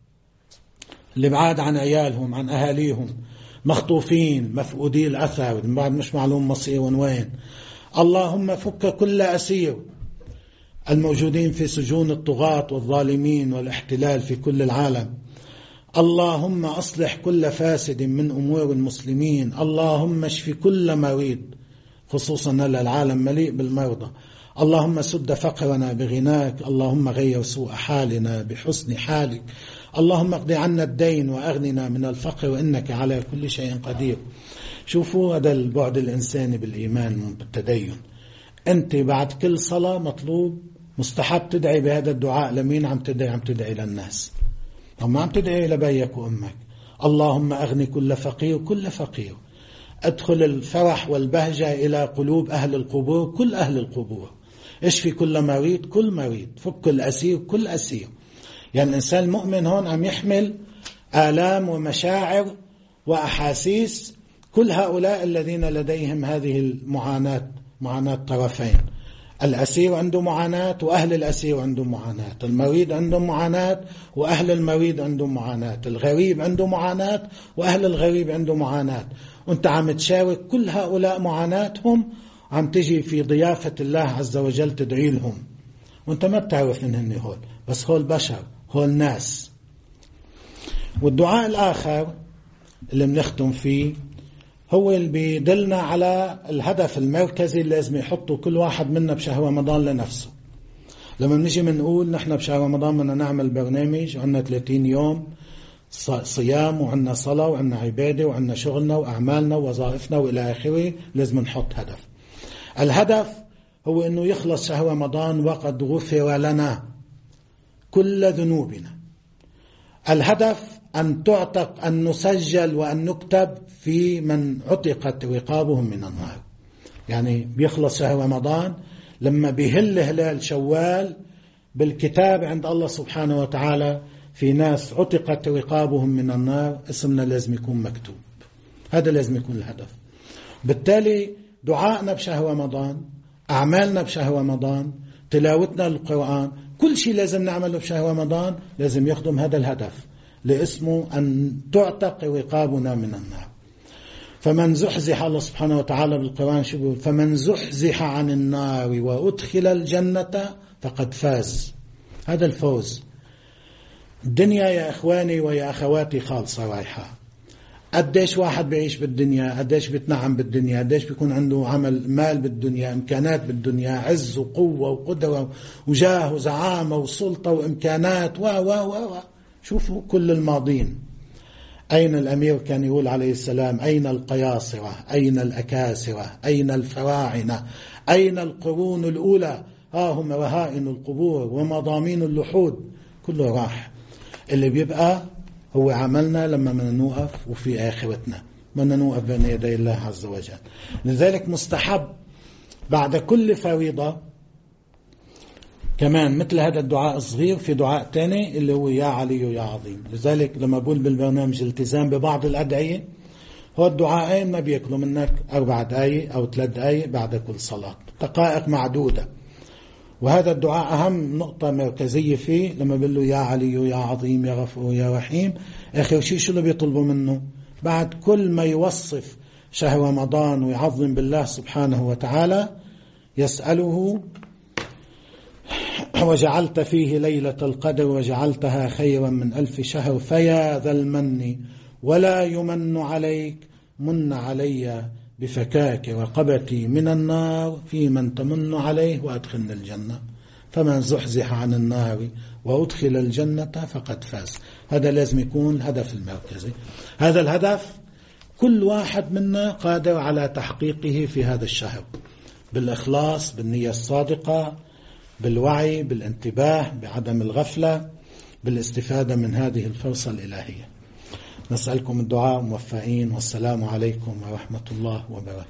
اللي بعاد عن عيالهم عن أهاليهم، مخطوفين، مفقودي الأثر، بعد مش معلوم مصيرهم وين. اللهم فك كل أسير الموجودين في سجون الطغاة والظالمين والاحتلال في كل العالم. اللهم أصلح كل فاسد من أمور المسلمين. اللهم اشف كل مريض، خصوصا العالم مليء بالمرضى. اللهم سد فقرنا بغناك، اللهم غير سوء حالنا بحسن حالك، اللهم اقضي عنا الدين وأغننا من الفقر وإنك على كل شيء قدير. شوفوا هذا البعد الإنساني بالإيمان بالتدين. أنت بعد كل صلاة مطلوب مستحب تدعي بهذا الدعاء. لمين عم تدعي؟ عم تدعي للناس، ما عم تدعي لبيك وأمك. اللهم أغني كل فقير كل فقير، أدخل الفرح والبهجة إلى قلوب أهل القبور، كل أهل القبور، اشفي كل مريض كل مريض، فك الأسير كل أسير. يعني الإنسان المؤمن هون عم يحمل آلام ومشاعر وأحاسيس كل هؤلاء الذين لديهم هذه المعاناة، معاناة طرفين. الأسير عنده معاناة وأهل الأسير عنده معاناة، المريض عنده معاناة وأهل المريض عنده معاناة، الغريب عنده معاناة وأهل الغريب عنده معاناة. وانت عم تشارك كل هؤلاء معاناتهم، عم تجي في ضيافة الله عز وجل تدعي لهم، وانت ما بتعرف انهن هول، بس هول بشر، هول ناس. والدعاء الآخر اللي بنختم فيه هو اللي بيدلنا على الهدف المركزي اللي لازم يحطه كل واحد منا بشهر رمضان لنفسه. لما نجي منقول نحن بشهر رمضان بدنا نعمل برنامج وعندنا ثلاثين يوم صيام وعندنا صلاة وعندنا عبادة وعندنا شغلنا وأعمالنا ووظائفنا وإلى آخره، لازم نحط هدف. الهدف هو أنه يخلص شهر رمضان وقد غفر لنا كل ذنوبنا. الهدف أن تعتق، أن نسجل وأن نكتب في من عتقت رقابهم من النار. يعني بيخلص شهر رمضان لما بيهل هلال شوال بالكتاب عند الله سبحانه وتعالى في ناس عتقت رقابهم من النار، اسمنا لازم يكون مكتوب. هذا لازم يكون الهدف. بالتالي دعائنا بشهر رمضان، أعمالنا بشهر رمضان، تلاوتنا للقرآن، كل شيء لازم نعمله بشهر رمضان لازم يخدم هذا الهدف، لاسمه أن تعتق رقابنا من النار. فمن زحزح، الله سبحانه وتعالى بالقرآن شو بيقول؟ فمن زحزح عن النار وأدخل الجنة فقد فاز. هذا الفوز. الدنيا يا إخواني ويا أخواتي خالصة رايحة. قديش واحد بيعيش بالدنيا، قديش بيتنعم بالدنيا، قديش بيكون عنده عمل مال بالدنيا، إمكانات بالدنيا، عز وقوة وقدرة وجاه وزعامة وسلطة وإمكانات و و و شوفوا كل الماضين. أين الأمير كان يقول عليه السلام؟ أين القياصرة؟ أين الأكاسرة؟ أين الفراعنة؟ أين القرون الأولى؟ ها هم رهائن القبور ومضامين اللحود، كله راح. اللي بيبقى هو عملنا لما بدنا نوقف وفي آخرتنا، بدنا نوقف بين يدي الله عز وجل. لذلك مستحب بعد كل فريضة كمان مثل هذا الدعاء الصغير، في دعاء تاني اللي هو يا علي يا عظيم. لذلك لما بقول بالبرنامج التزام ببعض الأدعية، هو الدعاءين ما بيأكلوا منك أربع دقايق أو ثلاث دقايق بعد كل صلاة، دقائق معدودة. وهذا الدعاء أهم نقطة مركزية فيه، لما بقول له يا علي يا عظيم يا غفور يا رحيم، آخر شيء شو اللي بيطلبوا منه؟ بعد كل ما يوصف شهر رمضان ويعظم بالله سبحانه وتعالى، يسأله وجعلت فيه ليلة القدر وجعلتها خيرا من ألف شهر فيا ذا المن ولا يمن عليك من علي بفكاك رقبتي من النار في من تمن عليه وأدخلنا الجنة. فمن زحزح عن النار وأدخل الجنة فقد فاز. هذا لازم يكون الهدف المركزي. هذا الهدف كل واحد منا قادر على تحقيقه في هذا الشهر، بالإخلاص، بالنية الصادقة، بالوعي، بالانتباه، بعدم الغفلة، بالاستفادة من هذه الفرصة الإلهية. نسألكم الدعاء موفقين، والسلام عليكم ورحمة الله وبركاته.